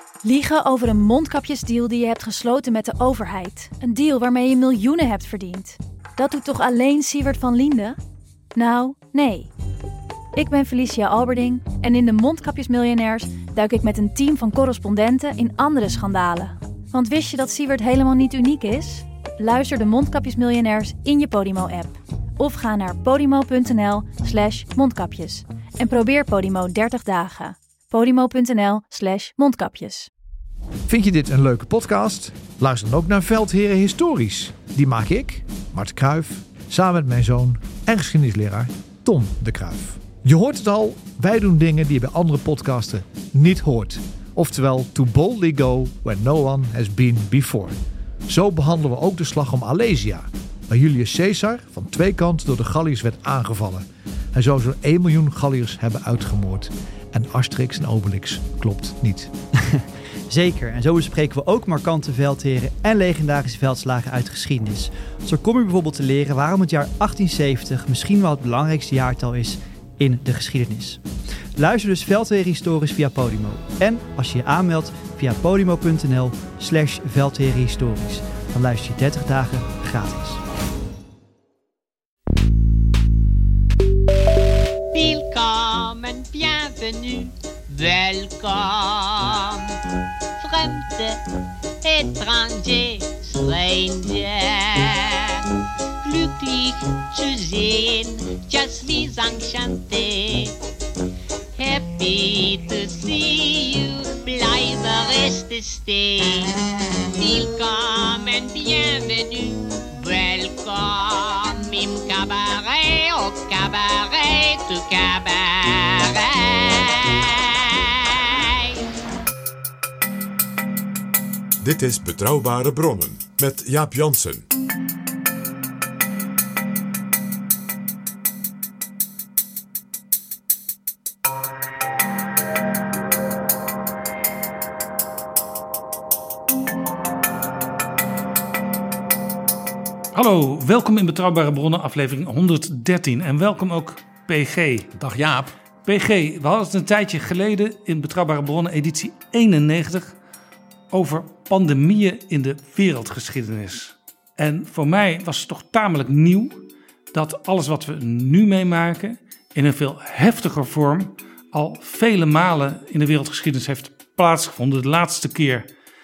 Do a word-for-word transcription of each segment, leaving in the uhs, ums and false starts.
Liegen over een mondkapjesdeal die je hebt gesloten met de overheid. Een deal waarmee je miljoenen hebt verdiend. Dat doet toch alleen Siewert van Liende? Nou, nee. Ik ben Felicia Alberding en in de Mondkapjesmiljonairs duik ik met een team van correspondenten in andere schandalen. Want wist je dat Siewert helemaal niet uniek is? Luister de Mondkapjesmiljonairs in je Podimo-app. Of ga naar podimo.nl slash mondkapjes. En probeer Podimo dertig dagen. Podimo.nl slash mondkapjes. Vind je dit een leuke podcast? Luister dan ook naar Veldheren Historisch. Die maak ik, Mart Kruijf, samen met mijn zoon en geschiedenisleraar Tom de Kruijf. Je hoort het al, wij doen dingen die je bij andere podcasten niet hoort. Oftewel, to boldly go where no one has been before. Zo behandelen we ook de slag om Alesia, waar Julius Caesar van twee kanten door de Galliërs werd aangevallen. Hij zou zo'n één miljoen Galliërs hebben uitgemoord. En Asterix en Obelix klopt niet. Zeker, en zo bespreken we ook markante veldheren en legendarische veldslagen uit de geschiedenis. Zo kom je bijvoorbeeld te leren waarom het jaar achttienzeventig misschien wel het belangrijkste jaartal is in de geschiedenis. Luister dus Veldheren Historisch via Podimo. En als je je aanmeldt via podimo.nl slash Veldheren Historisch. Dan luister je dertig dagen gratis. Willkommen, bienvenue, welkom. Fremde, étranger, stranger. Glücklich zu sehen, just suis enchanté. Happy to see you, blijven resten stay. Willkommen, bienvenue, welkom. Im cabaret, au cabaret, to cabaret. Dit is Betrouwbare Bronnen met Jaap Jansen. Hallo, welkom in Betrouwbare Bronnen, aflevering honderddertien. En welkom ook P G. Dag Jaap. P G, we hadden het een tijdje geleden in Betrouwbare Bronnen, editie eenennegentig... over pandemieën in de wereldgeschiedenis. En voor mij was het toch tamelijk nieuw dat alles wat we nu meemaken in een veel heftiger vorm al vele malen in de wereldgeschiedenis heeft plaatsgevonden. De laatste keer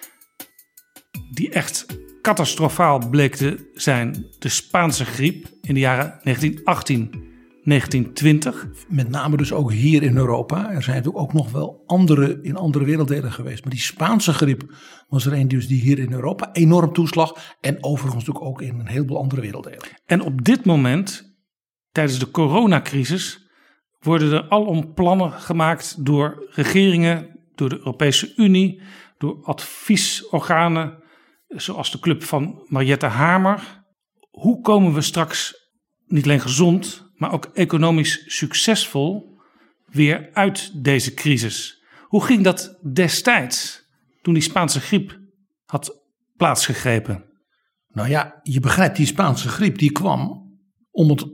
die echt catastrofaal bleek te zijn de Spaanse griep in de jaren negentien achttien, negentien twintig. Met name dus ook hier in Europa. Er zijn natuurlijk ook nog wel andere in andere werelddelen geweest. Maar die Spaanse griep was er een dus die hier in Europa enorm toeslag. En overigens natuurlijk ook in een heleboel andere werelddelen. En op dit moment, tijdens de coronacrisis, worden er alom plannen gemaakt door regeringen, door de Europese Unie, door adviesorganen zoals de club van Mariette Hamer. Hoe komen we straks niet alleen gezond, maar ook economisch succesvol weer uit deze crisis? Hoe ging dat destijds toen die Spaanse griep had plaatsgegrepen? Nou ja, je begrijpt, die Spaanse griep die kwam om het,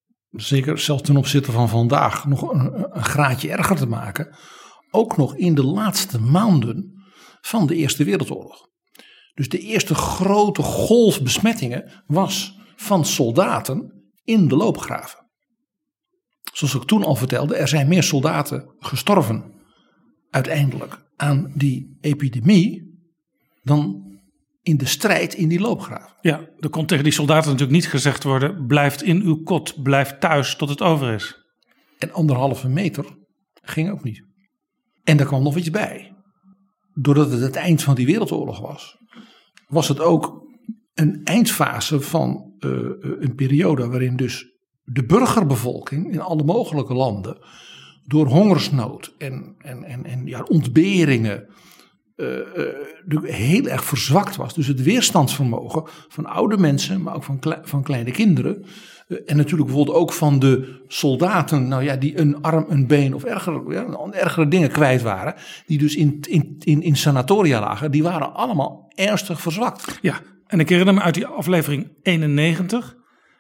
zeker zelfs ten opzichte van vandaag, nog een, een graadje erger te maken. Ook nog in de laatste maanden van de Eerste Wereldoorlog. Dus de eerste grote golf besmettingen was van soldaten in de loopgraven. Zoals ik toen al vertelde, er zijn meer soldaten gestorven uiteindelijk aan die epidemie dan in de strijd in die loopgraven. Ja, er kon tegen die soldaten natuurlijk niet gezegd worden: blijf in uw kot, blijf thuis tot het over is. En anderhalve meter ging ook niet. En daar kwam nog iets bij. Doordat het het eind van die wereldoorlog was, was het ook een eindfase van uh, een periode waarin dus de burgerbevolking in alle mogelijke landen door hongersnood en, en, en, en ja, ontberingen uh, uh, heel erg verzwakt was. Dus het weerstandsvermogen van oude mensen, maar ook van, kle- van kleine kinderen. Uh, en natuurlijk bijvoorbeeld ook van de soldaten, nou ja, die een arm, een been of ergere, ja, ergere dingen kwijt waren. Die dus in, in, in, in sanatoria lagen. Die waren allemaal ernstig verzwakt. Ja, en ik herinner me uit die aflevering eenennegentig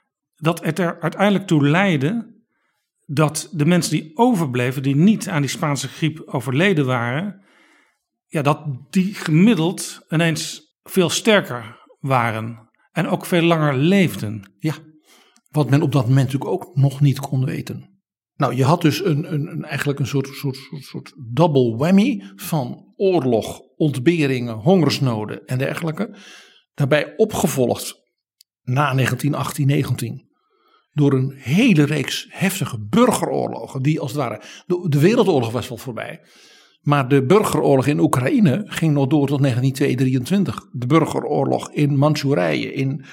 dat het er uiteindelijk toe leidde dat de mensen die overbleven, die niet aan die Spaanse griep overleden waren, ja, dat die gemiddeld ineens veel sterker waren en ook veel langer leefden. Ja, wat men op dat moment natuurlijk ook nog niet kon weten. Nou, je had dus een, een, een, eigenlijk een soort, soort, soort, soort double whammy van oorlog, ontberingen, hongersnoden en dergelijke. Daarbij opgevolgd na negentien achttien negentien door een hele reeks heftige burgeroorlogen die als het ware, de, de wereldoorlog was wel voorbij. Maar de burgeroorlog in Oekraïne ging nog door tot negentien tweehonderddrieëntwintig. De burgeroorlog in Manchurije, in uh,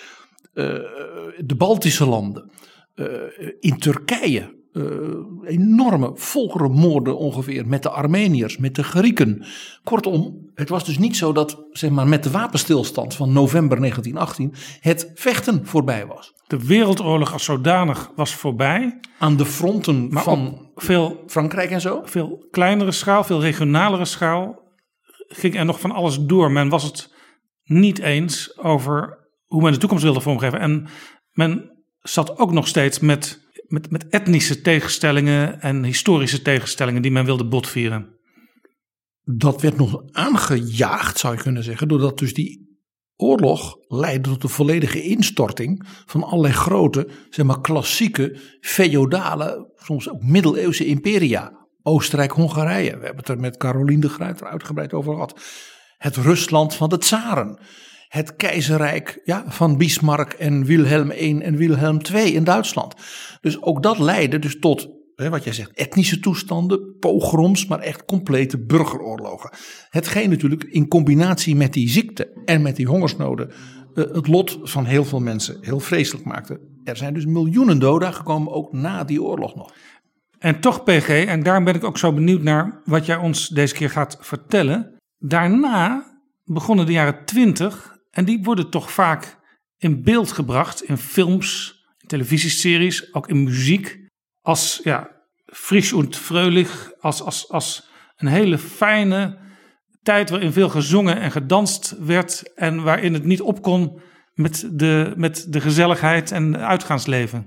de Baltische landen, uh, in Turkije. Uh, enorme volkerenmoorden ongeveer met de Armeniërs, met de Grieken. Kortom, het was dus niet zo dat zeg maar, met de wapenstilstand van november negentien achttien het vechten voorbij was. De wereldoorlog als zodanig was voorbij. Aan de fronten maar van veel, Frankrijk en zo? Veel kleinere schaal, veel regionalere schaal ging er nog van alles door. Men was het niet eens over hoe men de toekomst wilde vormgeven. En men zat ook nog steeds met... Met, met etnische tegenstellingen en historische tegenstellingen die men wilde botvieren. Dat werd nog aangejaagd, zou je kunnen zeggen, doordat dus die oorlog leidde tot de volledige instorting van allerlei grote, zeg maar klassieke, feodale, soms ook middeleeuwse imperia. Oostenrijk-Hongarije, we hebben het er met Caroline de Gruyter uitgebreid over gehad. Het Rusland van de tsaren. Het keizerrijk ja, van Bismarck en Wilhelm de Eerste en Wilhelm de Tweede in Duitsland. Dus ook dat leidde dus tot, hè, wat jij zegt, etnische toestanden, pogroms, maar echt complete burgeroorlogen. Hetgeen natuurlijk in combinatie met die ziekte en met die hongersnoden uh, het lot van heel veel mensen heel vreselijk maakte. Er zijn dus miljoenen doden gekomen, ook na die oorlog nog. En toch P G, en daarom ben ik ook zo benieuwd naar wat jij ons deze keer gaat vertellen. Daarna begonnen de jaren twintig... En die worden toch vaak in beeld gebracht in films, in televisieseries, ook in muziek. Als ja, frisch und fröhlich, als, als, als een hele fijne tijd waarin veel gezongen en gedanst werd. En waarin het niet op kon met de, met de gezelligheid en uitgaansleven.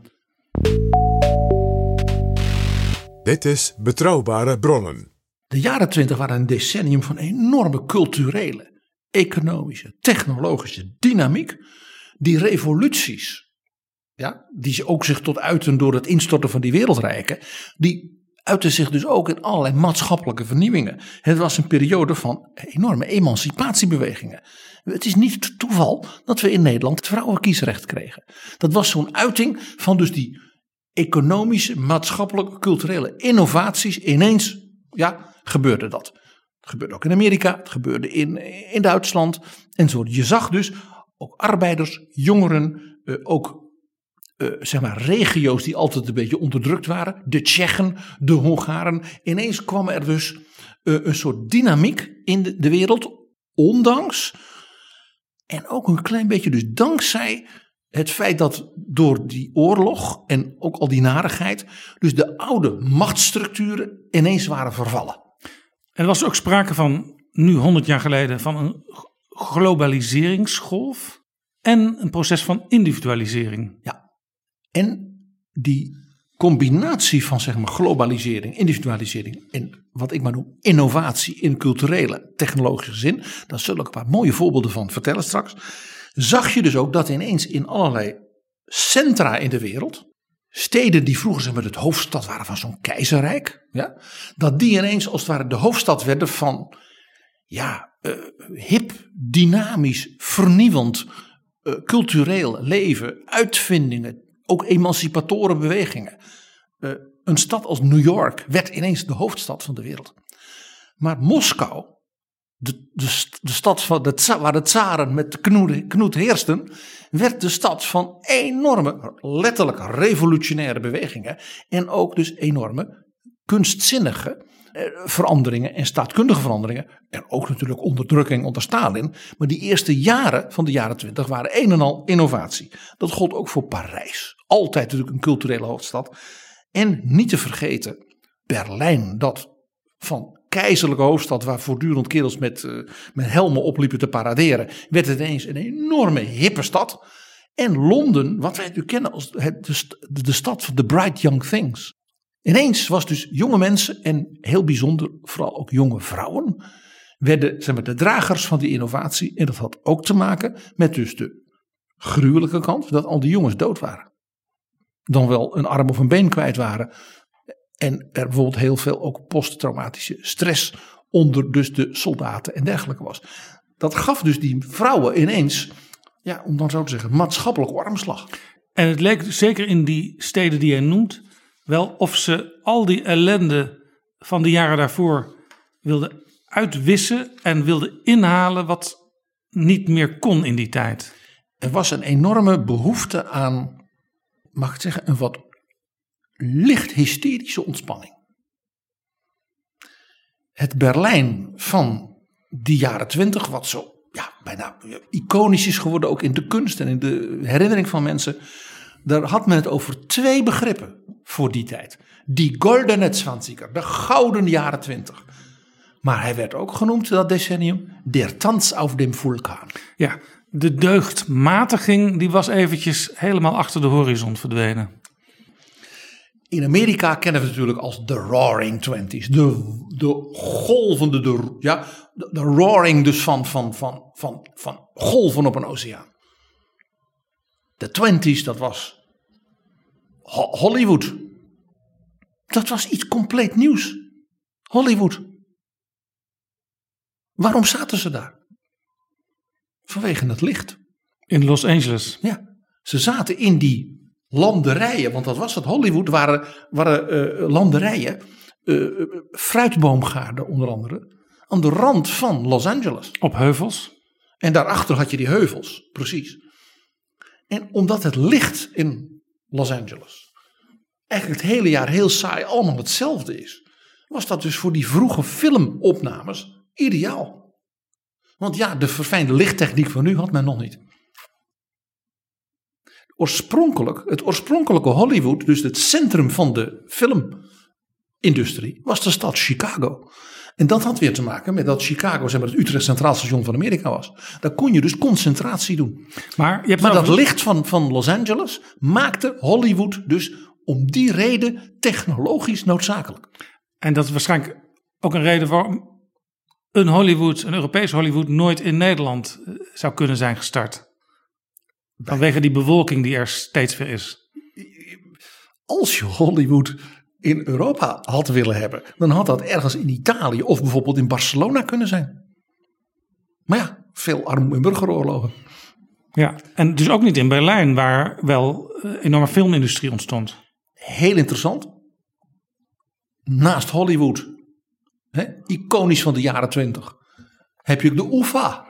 Dit is Betrouwbare Bronnen. De jaren twintig waren een decennium van enorme culturele, economische, technologische dynamiek. Die revoluties, ja, die ook zich tot uiten door het instorten van die wereldrijken, die uiten zich dus ook in allerlei maatschappelijke vernieuwingen. Het was een periode van enorme emancipatiebewegingen. Het is niet toeval dat we in Nederland het vrouwenkiesrecht kregen. Dat was zo'n uiting van dus die economische, maatschappelijke, culturele innovaties. Ineens, ja, gebeurde dat. Het gebeurde ook in Amerika, het gebeurde in, in Duitsland enzovoort. Je zag dus ook arbeiders, jongeren, uh, ook uh, zeg maar regio's die altijd een beetje onderdrukt waren. De Tsjechen, de Hongaren. Ineens kwam er dus uh, een soort dynamiek in de, de wereld, ondanks en ook een klein beetje dus dankzij het feit dat door die oorlog en ook al die narigheid dus de oude machtsstructuren ineens waren vervallen. Er was ook sprake van, nu honderd jaar geleden, van een globaliseringsgolf en een proces van individualisering. Ja, en die combinatie van zeg maar globalisering, individualisering en wat ik maar noem innovatie in culturele, technologische zin, daar zullen ik een paar mooie voorbeelden van vertellen straks, zag je dus ook dat ineens in allerlei centra in de wereld, steden die vroeger zeg maar, het hoofdstad waren van zo'n keizerrijk, ja, dat die ineens als het ware de hoofdstad werden van ja, uh, hip, dynamisch, vernieuwend, uh, cultureel leven, uitvindingen, ook emancipatoren bewegingen. Uh, een stad als New York werd ineens de hoofdstad van de wereld. Maar Moskou, de, de, de stad van de, waar de tsaren met de knoet, knoet heersten, werd de stad van enorme, letterlijk revolutionaire bewegingen en ook dus enorme kunstzinnige eh, veranderingen en staatkundige veranderingen en ook natuurlijk onderdrukking onder Stalin. Maar die eerste jaren van de jaren twintig waren een en al innovatie. Dat gold ook voor Parijs. Altijd natuurlijk een culturele hoofdstad. En niet te vergeten Berlijn, dat van keizerlijke hoofdstad waar voortdurend kerels met, uh, met helmen opliepen te paraderen, werd het ineens een enorme hippe stad. En Londen, wat wij natuurlijk kennen als het, de, de stad van the bright young things. Ineens was dus jonge mensen en heel bijzonder vooral ook jonge vrouwen werden zeg maar, de dragers van die innovatie. En dat had ook te maken met dus de gruwelijke kant dat al die jongens dood waren. Dan wel een arm of een been kwijt waren. En er bijvoorbeeld heel veel ook posttraumatische stress onder dus de soldaten en dergelijke was. Dat gaf dus die vrouwen ineens, ja, om dan zo te zeggen, maatschappelijke armslag. En het leek zeker in die steden die hij noemt wel of ze al die ellende van de jaren daarvoor wilden uitwissen en wilden inhalen wat niet meer kon in die tijd. Er was een enorme behoefte aan, mag ik het zeggen, een wat licht hysterische ontspanning. Het Berlijn van die jaren twintig, wat zo ja, bijna iconisch is geworden, ook in de kunst en in de herinnering van mensen. Daar had men het over twee begrippen voor die tijd. Die goldene twintiger, de gouden jaren twintig. Maar hij werd ook genoemd, dat decennium, der Tanz auf dem Vulkan. Ja, de deugdmatiging die was eventjes helemaal achter de horizon verdwenen. In Amerika kennen we het natuurlijk als de Roaring Twenties. De, de golvende, de, ja, de, de roaring dus van, van, van, van, van golven op een oceaan. De Twenties, dat was Ho- Hollywood. Dat was iets compleet nieuws. Hollywood. Waarom zaten ze daar? Vanwege het licht. In Los Angeles. Ja, ze zaten in die landerijen, want dat was het. Hollywood waren, waren uh, landerijen, uh, fruitboomgaarden onder andere, aan de rand van Los Angeles. Op heuvels. En daarachter had je die heuvels, precies. En omdat het licht in Los Angeles eigenlijk het hele jaar heel saai allemaal hetzelfde is, was dat dus voor die vroege filmopnames ideaal. Want ja, de verfijnde lichttechniek van nu had men nog niet. Oorspronkelijk, het oorspronkelijke Hollywood, dus het centrum van de filmindustrie, was de stad Chicago. En dat had weer te maken met dat Chicago, zeg maar, het Utrecht Centraal Station van Amerika was. Daar kon je dus concentratie doen. Maar, je hebt maar zelf... dat licht van, van Los Angeles maakte Hollywood dus om die reden technologisch noodzakelijk. En dat is waarschijnlijk ook een reden waarom een Hollywood, een Europees Hollywood, nooit in Nederland zou kunnen zijn gestart. Vanwege die bewolking die er steeds weer is. Als je Hollywood in Europa had willen hebben, dan had dat ergens in Italië of bijvoorbeeld in Barcelona kunnen zijn. Maar ja, veel armoede en burgeroorlogen. Ja, en dus ook niet in Berlijn, waar wel een enorme filmindustrie ontstond. Heel interessant. Naast Hollywood, hè, iconisch van de jaren twintig, heb je de U F A.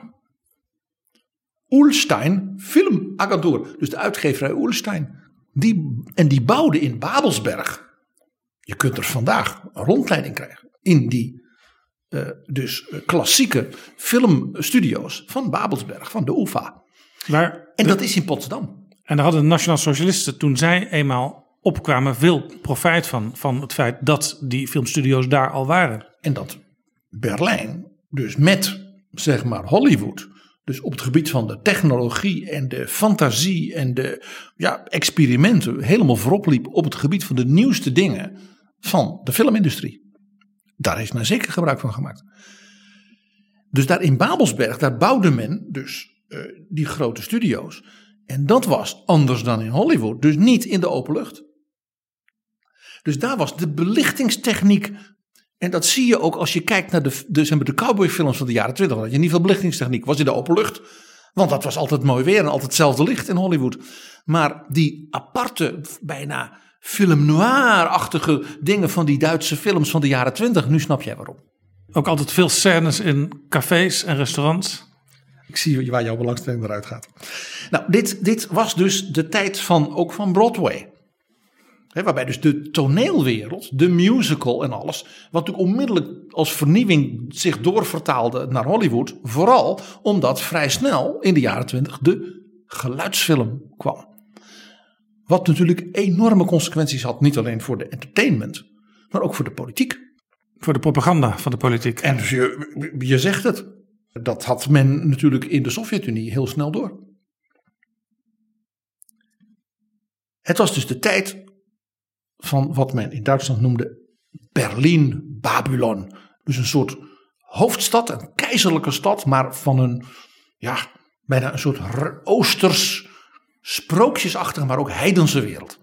Ullstein Filmagentuur, dus de uitgeverij Ullstein. Die, en die bouwde in Babelsberg. Je kunt er vandaag een rondleiding krijgen in die uh, dus uh, klassieke filmstudio's van Babelsberg, van de U F A. Waar en de, dat is in Potsdam. En daar hadden de Nationaal Socialisten, toen zij eenmaal opkwamen, veel profijt van, van het feit dat die filmstudio's daar al waren. En dat Berlijn, dus met zeg maar Hollywood, dus op het gebied van de technologie en de fantasie en de ja, experimenten helemaal voorop liep op het gebied van de nieuwste dingen van de filmindustrie. Daar heeft men zeker gebruik van gemaakt. Dus daar in Babelsberg, daar bouwde men dus uh, die grote studio's. En dat was anders dan in Hollywood, dus niet in de open lucht. Dus daar was de belichtingstechniek. En dat zie je ook als je kijkt naar de, de, zeg maar, de cowboyfilms van de jaren twintig. Dat je niet veel belichtingstechniek was in de open lucht. Want dat was altijd mooi weer en altijd hetzelfde licht in Hollywood. Maar die aparte, bijna film noir-achtige dingen van die Duitse films van de jaren twintig. Nu snap jij waarom. Ook altijd veel scènes in cafés en restaurants. Ik zie waar jouw belangstelling eruit gaat. Nou, dit, dit was dus de tijd van, ook van Broadway. He, waarbij dus de toneelwereld, de musical en alles, wat natuurlijk onmiddellijk als vernieuwing zich doorvertaalde naar Hollywood. Vooral omdat vrij snel in de jaren twintig de geluidsfilm kwam. Wat natuurlijk enorme consequenties had, niet alleen voor de entertainment, maar ook voor de politiek. Voor de propaganda van de politiek. En dus je, je zegt het, dat had men natuurlijk in de Sovjet-Unie heel snel door. Het was dus de tijd van wat men in Duitsland noemde Berlin-Babylon. Dus een soort hoofdstad, een keizerlijke stad, maar van een, ja, bijna een soort oosters, sprookjesachtige, maar ook heidense wereld.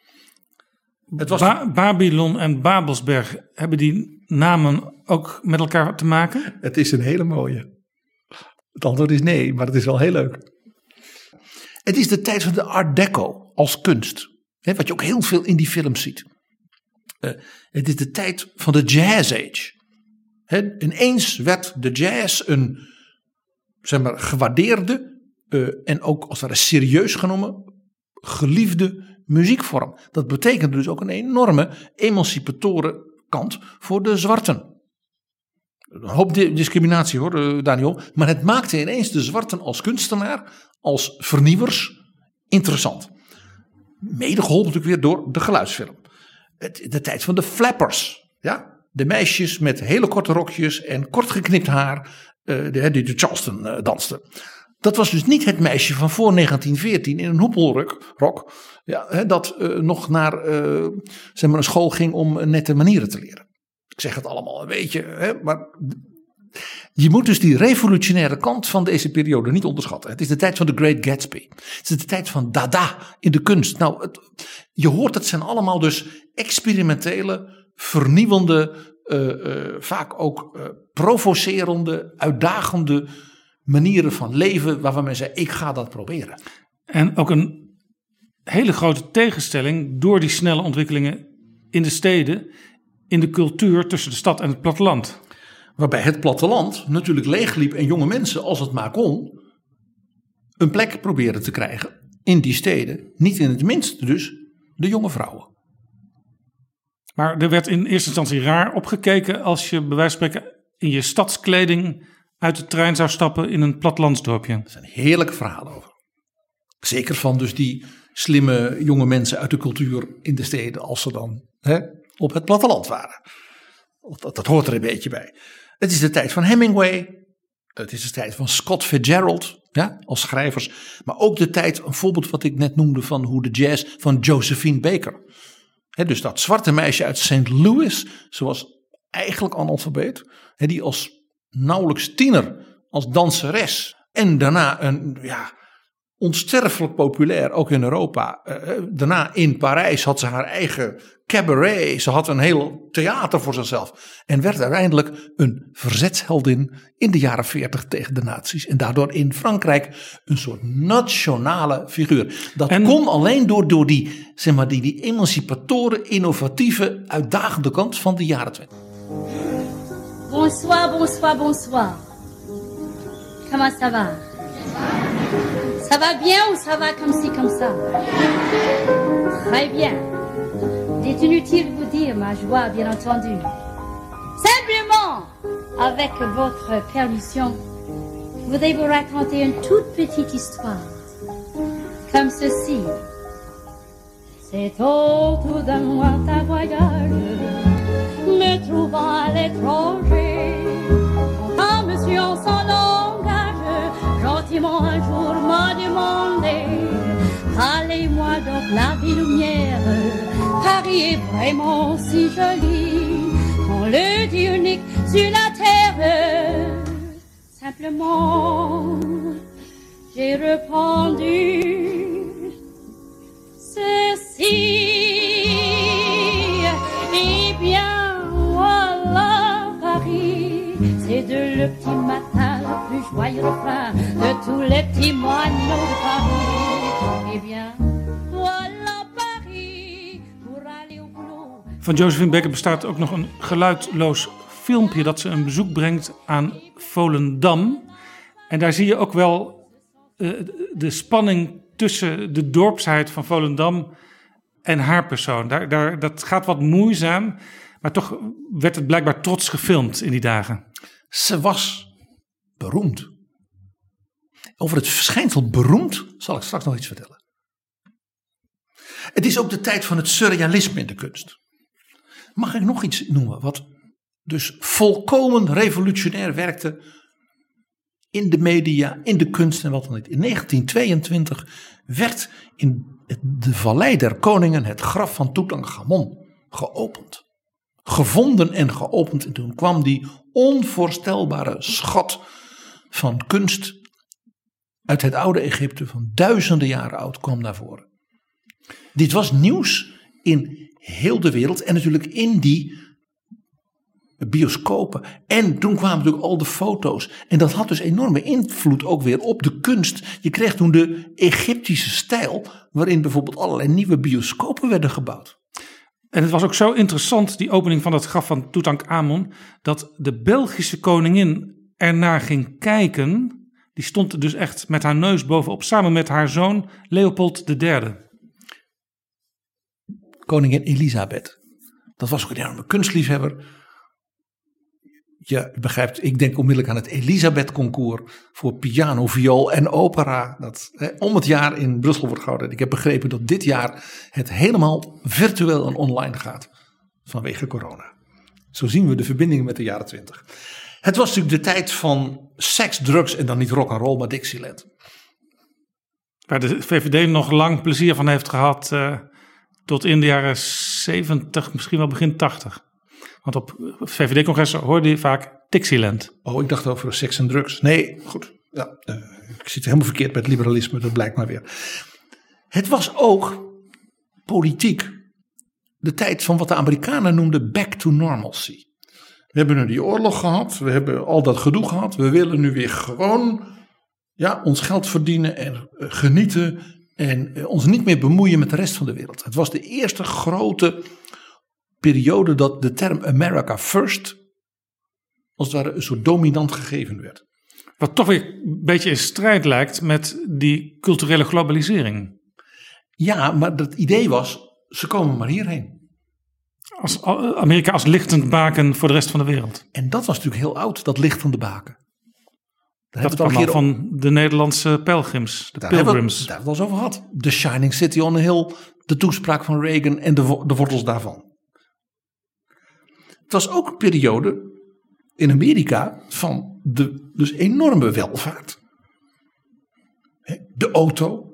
Het was Ba- Babylon en Babelsberg, hebben die namen ook met elkaar te maken? Het is een hele mooie. Het antwoord is nee, maar het is wel heel leuk. Het is de tijd van de Art Deco als kunst. Hè, wat je ook heel veel in die films ziet. Uh, het is de tijd van de Jazz Age. Hè, ineens werd de jazz een, zeg maar, gewaardeerde uh, en ook als het ware serieus genomen geliefde muziekvorm. Dat betekent dus ook een enorme emancipatoren kant voor de zwarten. Een hoop discriminatie hoor, Daniel. Maar het maakte ineens de zwarten als kunstenaar, als vernieuwers interessant. Mede geholpen natuurlijk weer door de geluidsfilm. Het, de tijd van de flappers. Ja? De meisjes met hele korte rokjes en kort geknipt haar. Uh, die de, de Charleston uh, dansten. Dat was dus niet het meisje van voor negentien veertien in een hoepelrok. Ja, hè, dat uh, nog naar uh, zeg maar een school ging om nette manieren te leren. Ik zeg het allemaal een beetje. Hè, maar je moet dus die revolutionaire kant van deze periode niet onderschatten. Het is de tijd van de Great Gatsby. Het is de tijd van Dada in de kunst. Nou, het, je hoort het zijn allemaal dus experimentele, vernieuwende, uh, uh, vaak ook uh, provocerende, uitdagende manieren van leven waarvan men zei, ik ga dat proberen. En ook een hele grote tegenstelling door die snelle ontwikkelingen in de steden, in de cultuur tussen de stad en het platteland. Waarbij het platteland natuurlijk leegliep en jonge mensen, als het maar kon, een plek proberen te krijgen in die steden. Niet in het minst dus de jonge vrouwen. Maar er werd in eerste instantie raar opgekeken als je bij wijze van spreken in je stadskleding uit de trein zou stappen in een plattelandsdorpje. Er zijn heerlijke verhalen over. Zeker van dus die slimme jonge mensen uit de cultuur in de steden, als ze dan hè, op het platteland waren. Dat, dat hoort er een beetje bij. Het is de tijd van Hemingway. Het is de tijd van Scott Fitzgerald, ja, als schrijvers. Maar ook de tijd, een voorbeeld wat ik net noemde van hoe de jazz van Josephine Baker. He, dus dat zwarte meisje uit Saint Louis. Ze was eigenlijk analfabeet. He, die als nauwelijks tiener, als danseres. En daarna een, ja, onsterfelijk populair, ook in Europa. Uh, daarna in Parijs had ze haar eigen cabaret. Ze had een heel theater voor zichzelf. En werd uiteindelijk een verzetsheldin in de jaren veertig tegen de nazi's. En daardoor in Frankrijk een soort nationale figuur. Dat en, kon alleen door, door die, zeg maar, die, die emancipatoren, innovatieve, uitdagende kant van de jaren twintig. Bonsoir, bonsoir, bonsoir. Comment ça va? Ça va bien ou ça va comme ci, comme ça? Très bien. Il est inutile de vous dire ma joie, bien entendu. Simplement, avec votre permission, je voudrais vous raconter une toute petite histoire. Comme ceci. C'est autour d'un lointain voyage, me trouvant à l'étranger. Un monsieur en son langage, gentiment un jour m'a demandé, allez-moi donc la vie lumière, Paris est vraiment si joli, on le dit unique sur la terre. Simplement, j'ai répondu ceci, et bien voilà Paris, c'est de le petit matin le plus joyeux refrain de tous les petits moineaux de Paris. Eh bien, voilà Paris, pour aller au boulot. Van Josephine Baker bestaat ook nog een geluidloos filmpje dat ze een bezoek brengt aan Volendam. En daar zie je ook wel uh, de spanning tussen de dorpsheid van Volendam en haar persoon. Daar, daar, dat gaat wat moeizaam, maar toch werd het blijkbaar trots gefilmd in die dagen. Ze was beroemd. Over het verschijnsel beroemd zal ik straks nog iets vertellen. Het is ook de tijd van het surrealisme in de kunst. Mag ik nog iets noemen wat dus volkomen revolutionair werkte in de media, in de kunst en wat dan niet. In negentien tweeëntwintig werd in de Vallei der Koningen het graf van Tutankhamon geopend. gevonden en geopend. En toen kwam die onvoorstelbare schat van kunst uit het oude Egypte, van duizenden jaren oud, kwam naar voren. Dit was nieuws in heel de wereld en natuurlijk in die bioscopen. En toen kwamen natuurlijk al de foto's. En dat had dus enorme invloed ook weer op de kunst. Je kreeg toen de Egyptische stijl, waarin bijvoorbeeld allerlei nieuwe bioscopen werden gebouwd. En het was ook zo interessant, die opening van het graf van Toetankhamon, dat de Belgische koningin ernaar ging kijken. Die stond er dus echt met haar neus bovenop, samen met haar zoon Leopold de derde. Koningin Elisabeth. Dat was ook een enorme kunstliefhebber. Ja, u begrijpt, ik denk onmiddellijk aan het Elisabeth-concours voor piano, viool en opera. Dat hè, om het jaar in Brussel wordt gehouden. Ik heb begrepen dat dit jaar het helemaal virtueel en online gaat. Vanwege corona. Zo zien we de verbindingen met de jaren twintig. Het was natuurlijk de tijd van seks, drugs en dan niet rock and roll, maar Dixieland. Waar de V V D nog lang plezier van heeft gehad. Uh, tot in de jaren zeventig, misschien wel begin tachtig. Want op V V D-congressen hoorde je vaak Dixieland. Oh, ik dacht over seks en drugs. Nee, goed. Ja, uh, ik zit helemaal verkeerd bij het liberalisme, dat blijkt maar weer. Het was ook politiek de tijd van wat de Amerikanen noemden back to normalcy. We hebben nu die oorlog gehad, we hebben al dat gedoe gehad. We willen nu weer gewoon ja, ons geld verdienen en uh, genieten en uh, ons niet meer bemoeien met de rest van de wereld. Het was de eerste grote periode dat de term America First als het ware een soort dominant gegeven werd. Wat toch weer een beetje in strijd lijkt met die culturele globalisering. Ja, maar het idee was, ze komen maar hierheen. Als Amerika als lichtend baken voor de rest van de wereld. En dat was natuurlijk heel oud, dat lichtende baken. Daar dat kwam al van de Nederlandse pelgrims, de daar pilgrims. Hebben we, daar hebben we het al over gehad. The Shining City on a Hill, de toespraak van Reagan en de, de wortels daarvan. Het was ook een periode in Amerika van de dus enorme welvaart. De auto,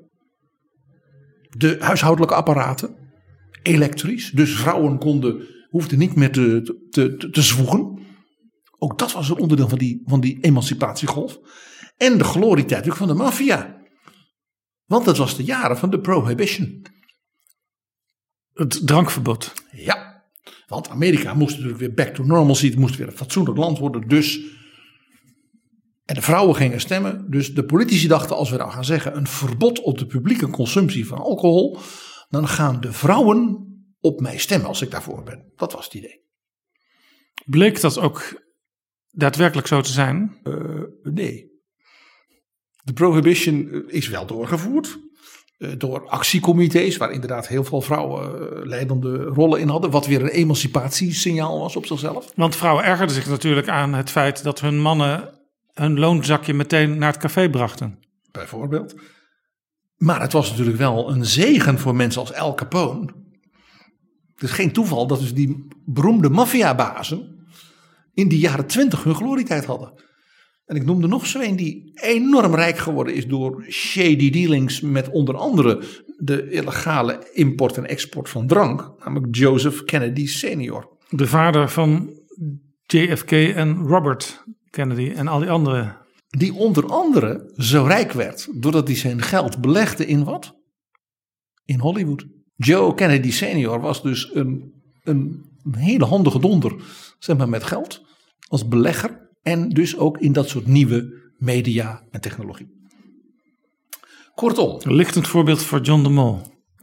de huishoudelijke apparaten, elektrisch. Dus vrouwen konden, hoefden niet meer te, te, te, te zwoegen. Ook dat was een onderdeel van die, van die emancipatiegolf. En de glorietijd van de maffia. Want dat was de jaren van de prohibition. Het drankverbod. Ja. Want Amerika moest natuurlijk weer back to normalcy. Het moest weer een fatsoenlijk land worden. Dus. En de vrouwen gingen stemmen. Dus de politici dachten, als we nou gaan zeggen een verbod op de publieke consumptie van alcohol. Dan gaan de vrouwen op mij stemmen als ik daarvoor ben. Dat was het idee. Bleek dat ook daadwerkelijk zo te zijn? Uh, nee. De prohibition is wel doorgevoerd. Door actiecomité's, waar inderdaad heel veel vrouwen leidende rollen in hadden. Wat weer een emancipatiesignaal was op zichzelf. Want vrouwen ergerden zich natuurlijk aan het feit dat hun mannen hun loonzakje meteen naar het café brachten. Bijvoorbeeld. Maar het was natuurlijk wel een zegen voor mensen als Al Capone. Het is geen toeval dat dus die beroemde maffiabazen in die jaren twintig hun glorietijd hadden. En ik noemde nog zo een die enorm rijk geworden is door shady dealings met onder andere de illegale import en export van drank. Namelijk Joseph Kennedy senior. De vader van J F K en Robert Kennedy en al die anderen. Die onder andere zo rijk werd doordat hij zijn geld belegde in wat? In Hollywood. Joe Kennedy senior was dus een, een hele handige donder, zeg maar, met geld als belegger. En dus ook in dat soort nieuwe media en technologie. Kortom. Een lichtend voorbeeld voor John de Mol.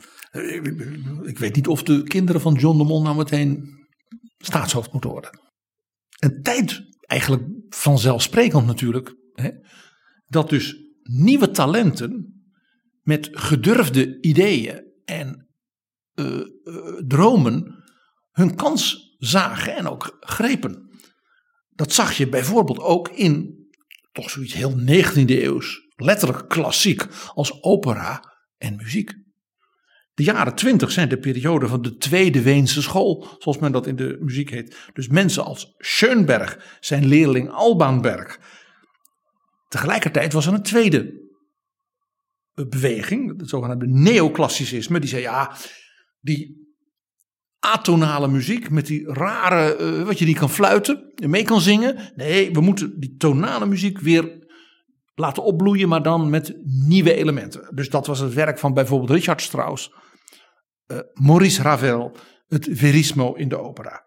Ik weet niet of de kinderen van John de Mol nou meteen staatshoofd moeten worden. Een tijd eigenlijk vanzelfsprekend natuurlijk. Hè, dat dus nieuwe talenten met gedurfde ideeën en uh, uh, dromen hun kans zagen en ook grepen. Dat zag je bijvoorbeeld ook in toch zoiets heel negentiende eeuws, letterlijk klassiek als opera en muziek. De jaren twintig zijn de periode van de Tweede Weense School, zoals men dat in de muziek heet. Dus mensen als Schoenberg, zijn leerling Alban Berg. Tegelijkertijd was er een tweede beweging, het zogenaamde neoclassicisme. Die zei ja, die atonale muziek met die rare, uh, wat je niet kan fluiten en mee kan zingen. Nee, we moeten die tonale muziek weer laten opbloeien, maar dan met nieuwe elementen. Dus dat was het werk van bijvoorbeeld Richard Strauss, uh, Maurice Ravel, het verismo in de opera.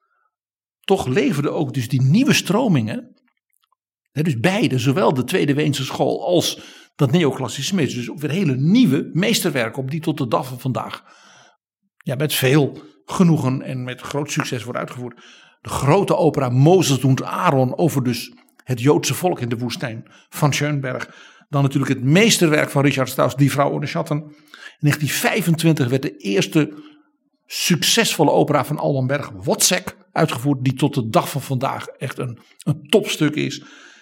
Toch leverden ook dus die nieuwe stromingen, hè, dus beide, zowel de Tweede Weense school als dat neoclassicisme, dus ook weer hele nieuwe meesterwerken op die tot de dag van vandaag ja, met veel genoegen en met groot succes wordt uitgevoerd. De grote opera Mozes und Aaron over dus het Joodse volk in de woestijn van Schoenberg. Dan natuurlijk het meesterwerk van Richard Strauss, Die Vrouw ohne Schatten. In negentien vijfentwintig werd de eerste succesvolle opera van Alban Berg, Wozzeck, uitgevoerd. Die tot de dag van vandaag echt een, een topstuk is.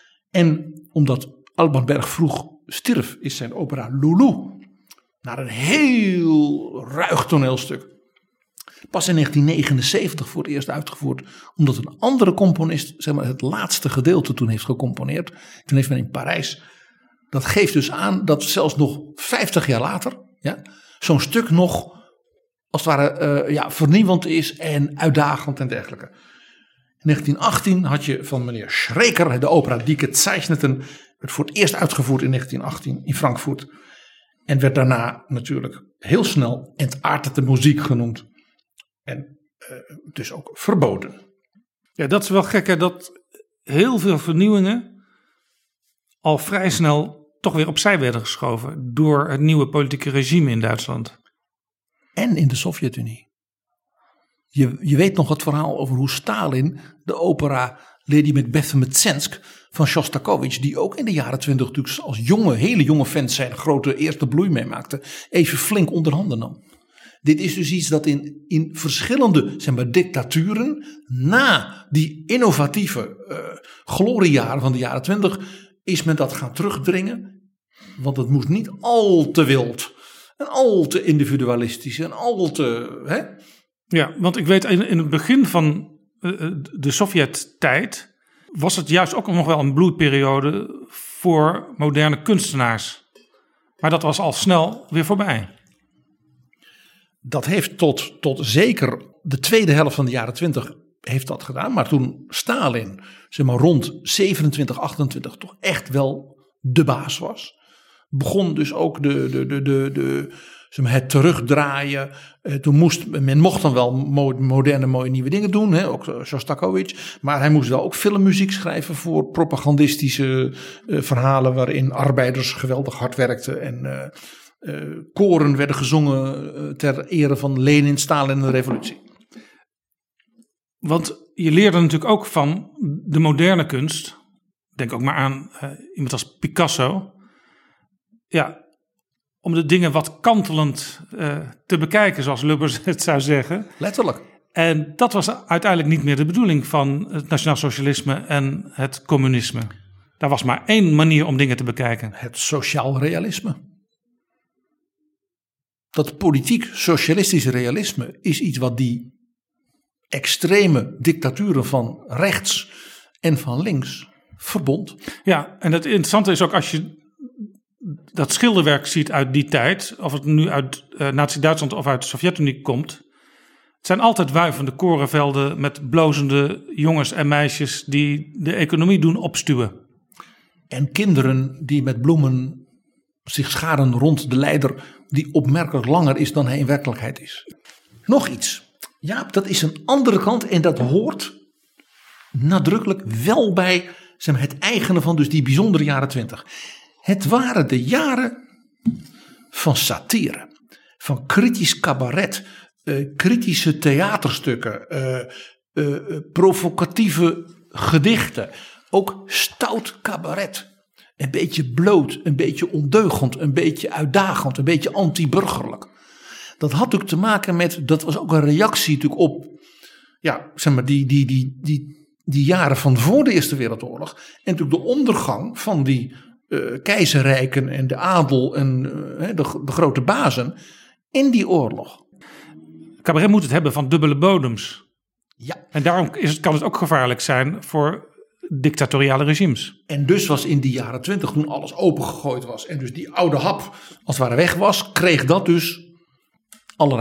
En omdat Alban Berg vroeg stierf, is zijn opera Lulu naar een heel ruig toneelstuk pas in negentien negenenzeventig voor het eerst uitgevoerd. Omdat een andere componist zeg maar, het laatste gedeelte toen heeft gecomponeerd. Toen heeft men in Parijs. Dat geeft dus aan dat zelfs nog vijftig jaar later ja, zo'n stuk nog als het ware uh, ja, vernieuwend is en uitdagend en dergelijke. In negentien achttien had je van meneer Schreker de opera Die Gezeichneten. Werd voor het eerst uitgevoerd in negentien achttien in Frankfurt. En werd daarna natuurlijk heel snel Entartete Muziek genoemd. En uh, dus ook verboden. Ja, dat is wel gek hè, dat heel veel vernieuwingen al vrij snel toch weer opzij werden geschoven door het nieuwe politieke regime in Duitsland. En in de Sovjet-Unie. Je, je weet nog het verhaal over hoe Stalin de opera Lady Macbeth Mtsensk van Shostakovich, die ook in de jaren twintig natuurlijk als jonge, hele jonge fans zijn grote eerste bloei meemaakte, even flink onder handen nam. Dit is dus iets dat in, in verschillende zeg maar, dictaturen na die innovatieve uh, gloriejaren van de jaren twintig is men dat gaan terugdringen. Want het moest niet al te wild en al te individualistisch en al te... Hè? Ja, want ik weet in, in het begin van uh, de Sovjet-tijd was het juist ook nog wel een bloeiperiode voor moderne kunstenaars. Maar dat was al snel weer voorbij. Dat heeft tot, tot zeker de tweede helft van de jaren twintig heeft dat gedaan. Maar toen Stalin zeg maar rond zevenentwintig, achtentwintig toch echt wel de baas was. Begon dus ook de, de, de, de, de, zeg maar het terugdraaien. Eh, toen moest, men mocht dan wel moderne mooie nieuwe dingen doen. Hè, ook Shostakovich. Maar hij moest wel ook filmmuziek schrijven voor propagandistische uh, verhalen. Waarin arbeiders geweldig hard werkten en... Uh, Uh, koren werden gezongen uh, ter ere van Lenin, Stalin en de revolutie. Want je leerde natuurlijk ook van de moderne kunst. Denk ook maar aan uh, iemand als Picasso. Ja, om de dingen wat kantelend uh, te bekijken, zoals Lubbers het zou zeggen. Letterlijk. En dat was uiteindelijk niet meer de bedoeling van het nationaal socialisme en het communisme. Daar was maar één manier om dingen te bekijken. Het sociaal realisme. Dat politiek socialistische realisme is iets wat die extreme dictaturen van rechts en van links verbond. Ja, en het interessante is ook als je dat schilderwerk ziet uit die tijd, of het nu uit uh, Nazi-Duitsland of uit de Sovjet-Unie komt. Het zijn altijd wuivende korenvelden met blozende jongens en meisjes die de economie doen opstuwen. En kinderen die met bloemen zich scharen rond de leider die opmerkelijk langer is dan hij in werkelijkheid is. Nog iets. Ja, dat is een andere kant en dat hoort nadrukkelijk wel bij zeg maar, het eigene van dus die bijzondere jaren twintig. Het waren de jaren van satire, van kritisch cabaret, uh, kritische theaterstukken, uh, uh, provocatieve gedichten, ook stout cabaret. Een beetje bloot, een beetje ondeugend, een beetje uitdagend, een beetje anti-burgerlijk. Dat had natuurlijk te maken met, dat was ook een reactie natuurlijk op, ja, zeg maar, die, die, die, die, die jaren van voor de Eerste Wereldoorlog. En natuurlijk de ondergang van die uh, keizerrijken en de adel en uh, de, de grote bazen in die oorlog. Cabaret moet het hebben van dubbele bodems. Ja. En daarom is het, kan het ook gevaarlijk zijn voor dictatoriale regimes. En dus was in die jaren twintig, toen alles opengegooid was en dus die oude hap als het ware weg was, kreeg dat dus alle ruimte.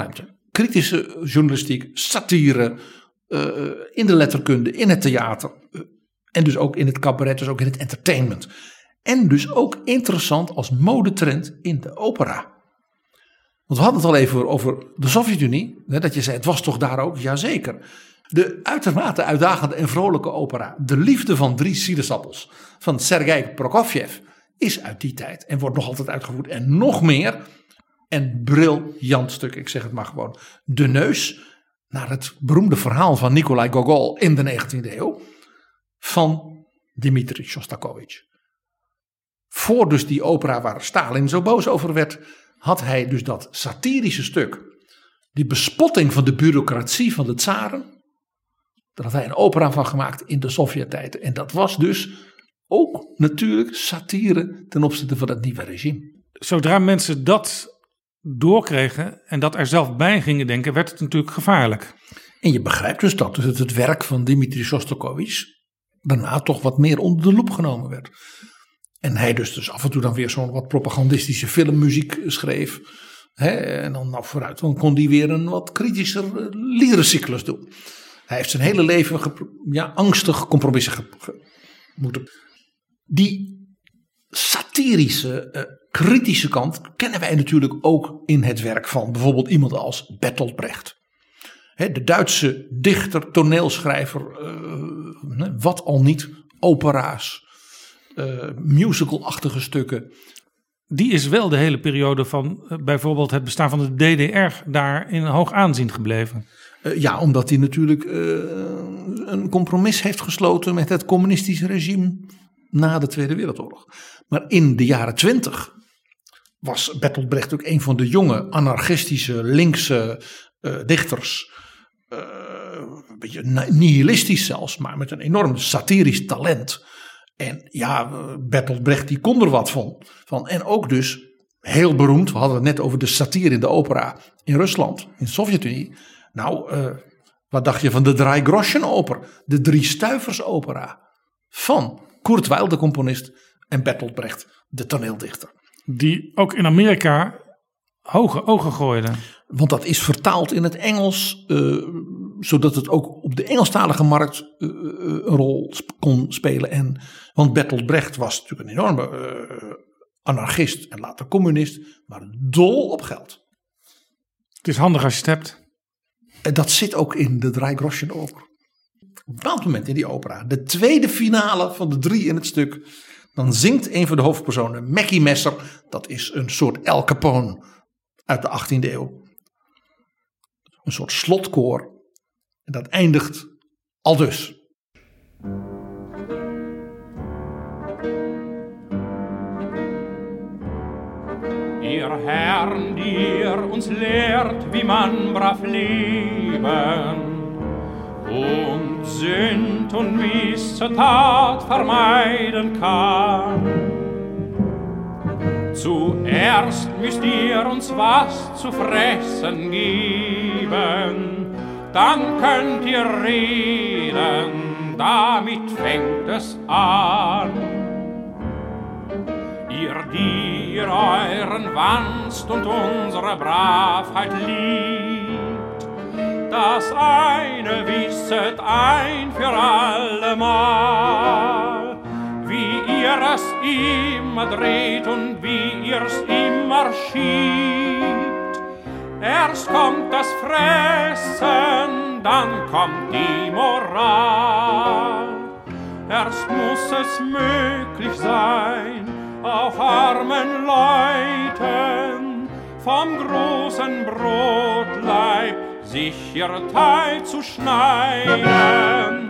kritische journalistiek, satire, uh, in de letterkunde, in het theater. Uh, en dus ook in het cabaret, dus ook in het entertainment. En dus ook interessant als modetrend in de opera. Want we hadden het al even over de Sovjet-Unie. Hè, dat je zei, het was toch daar ook? Jazeker. De uitermate uitdagende en vrolijke opera De Liefde van Drie Sinaasappels van Sergei Prokofjev is uit die tijd. En wordt nog altijd uitgevoerd. En nog meer. En briljant stuk, ik zeg het maar gewoon. De Neus, naar het beroemde verhaal van Nikolai Gogol in de negentiende eeuw. Van Dmitri Shostakovich. Voor dus die opera waar Stalin zo boos over werd, had hij dus dat satirische stuk. Die bespotting van de bureaucratie van de tsaren. Daar had hij een opera van gemaakt in de Sovjet-tijd. En dat was dus ook natuurlijk satire ten opzichte van het nieuwe regime. Zodra mensen dat doorkregen en dat er zelf bij gingen denken, werd het natuurlijk gevaarlijk. En je begrijpt dus dat het, het werk van Dmitri Shostakovich daarna toch wat meer onder de loep genomen werd. En hij dus, dus af en toe dan weer zo'n wat propagandistische filmmuziek schreef. Hè, en dan nou vooruit, dan kon hij weer een wat kritischer liederencyclus doen. Hij heeft zijn hele leven ge, ja, angstig compromissen ge, ge, moeten. Die satirische, uh, kritische kant kennen wij natuurlijk ook in het werk van bijvoorbeeld iemand als Bertolt Brecht. Hè, de Duitse dichter, toneelschrijver, uh, wat al niet, opera's. Uh, musical-achtige stukken. Die is wel de hele periode van uh, bijvoorbeeld het bestaan van de D D R daar in hoog aanzien gebleven. Uh, ja, omdat hij natuurlijk uh, een compromis heeft gesloten met het communistische regime na de Tweede Wereldoorlog. Maar in de jaren twintig was Bertolt Brecht ook een van de jonge anarchistische linkse uh, dichters. Uh, een beetje nihilistisch zelfs, maar met een enorm satirisch talent. En ja, Bertolt Brecht die kon er wat van, van. En ook dus heel beroemd. We hadden het net over de satire in de opera in Rusland, in de Sovjet-Unie. Nou, uh, wat dacht je van de Drei Groschen oper? De Drie Stuivers opera. Van Kurt Weill, de componist. En Bertolt Brecht, de toneeldichter. Die ook in Amerika hoge ogen gooide. Want dat is vertaald in het Engels. Uh, zodat het ook op de Engelstalige markt uh, een rol kon spelen. En, want Bertolt Brecht was natuurlijk een enorme uh, anarchist en later communist. Maar dol op geld. Het is handig als je het hebt. En dat zit ook in de Drei Groschen oper. Op een bepaald moment in die opera. De tweede finale van de drie in het stuk. Dan zingt een van de hoofdpersonen Mackie Messer. Dat is een soort El Capone uit de achttiende eeuw. Een soort slotkoor. En dat eindigt aldus. Ihr Herrn, die uns lehrt, wie man brav leben und Sünd und Missetat vermeiden kann. Zuerst müsst ihr uns was zu fressen geben, dann könnt ihr reden, damit fängt es an. Ihr, die ihr euren Wanst und unsere Bravheit liebt, das eine wisset ein für allemal, wie ihr es immer dreht und wie ihr's immer schiebt. Erst kommt das Fressen, dann kommt die Moral. Erst muss es möglich sein, auch armen Leuten vom großen Brotleib sich ihr Teil zu schneiden.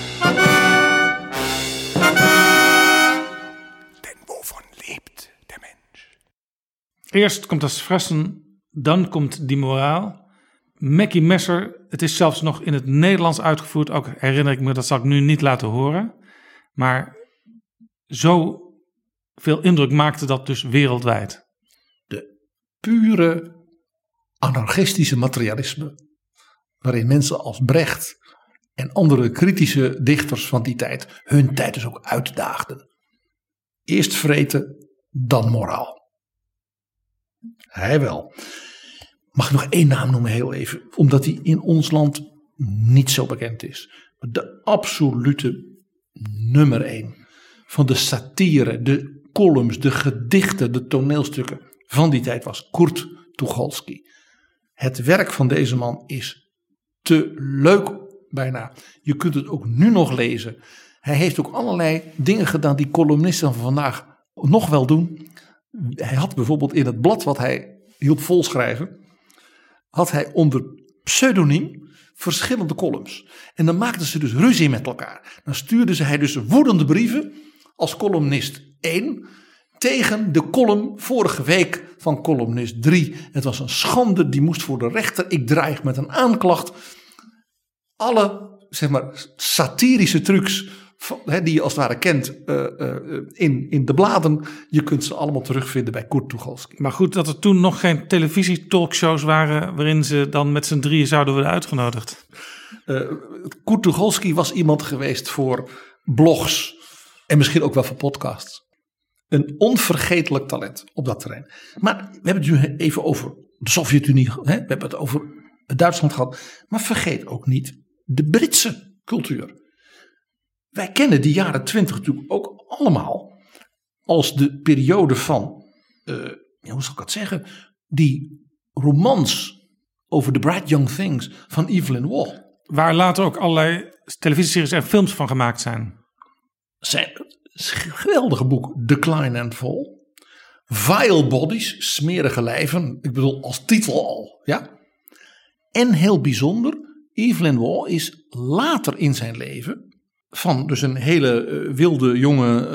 Denn wovon lebt der Mensch? Eerst komt das Fressen, dan komt die moraal. Mackie Messer, het is zelfs nog in het Nederlands uitgevoerd. Ook herinner ik me, dat zal ik nu niet laten horen. Maar zo veel indruk maakte dat dus wereldwijd. De pure anarchistische materialisme, waarin mensen als Brecht en andere kritische dichters van die tijd hun tijd dus ook uitdaagden. Eerst vreten, dan moraal. Hij wel. Mag ik nog één naam noemen heel even, omdat die in ons land niet zo bekend is. De absolute nummer één van de satire, de columns, de gedichten, de toneelstukken van die tijd was Kurt Tucholsky. Het werk van deze man is te leuk bijna. Je kunt het ook nu nog lezen. Hij heeft ook allerlei dingen gedaan die columnisten van vandaag nog wel doen. Hij had bijvoorbeeld in het blad wat hij hielp volschrijven, had hij onder pseudoniem verschillende columns. En dan maakten ze dus ruzie met elkaar. Dan stuurde ze hij dus woedende brieven als columnist één tegen de column vorige week van columnist drie. Het was een schande, die moest voor de rechter. Ik dreig met een aanklacht. Alle, zeg maar, satirische trucs van, he, die je als het ware kent uh, uh, in, in de bladen. Je kunt ze allemaal terugvinden bij Kurt Tucholsky. Maar goed, dat er toen nog geen televisietalkshows waren waarin ze dan met z'n drieën zouden worden uitgenodigd. Uh, Kurt Tucholsky was iemand geweest voor blogs en misschien ook wel voor podcasts. Een onvergetelijk talent op dat terrein. Maar we hebben het nu even over de Sovjet-Unie. Hè? We hebben het over Duitsland gehad. Maar vergeet ook niet de Britse cultuur. Wij kennen die jaren twintig natuurlijk ook allemaal als de periode van, uh, hoe zal ik dat zeggen, die romans over The Bright Young Things van Evelyn Waugh. Waar later ook allerlei televisieseries en films van gemaakt zijn. Zijn geweldige boek Decline and Fall. Vile Bodies, smerige lijven. Ik bedoel als titel al. Ja? En heel bijzonder, Evelyn Waugh is later in zijn leven van dus een hele uh, wilde jonge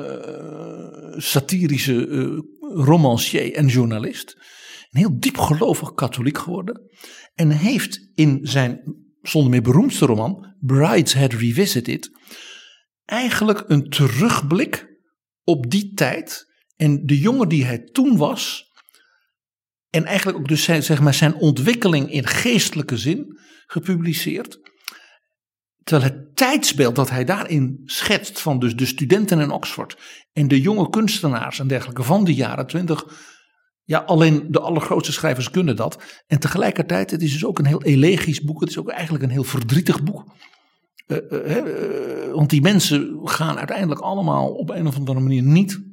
uh, satirische uh, romancier en journalist. Een heel diepgelovig katholiek geworden. En heeft in zijn zonder meer beroemdste roman Brideshead Revisited eigenlijk een terugblik op die tijd en de jongen die hij toen was en eigenlijk ook dus zijn, zeg maar, zijn ontwikkeling in geestelijke zin gepubliceerd. Terwijl het tijdsbeeld dat hij daarin schetst van dus de studenten in Oxford en de jonge kunstenaars en dergelijke van de jaren twintig, ja, alleen de allergrootste schrijvers kunnen dat. En tegelijkertijd, het is dus ook een heel elegisch boek, het is ook eigenlijk een heel verdrietig boek. Uh, uh, uh, want die mensen gaan uiteindelijk allemaal op een of andere manier niet uh,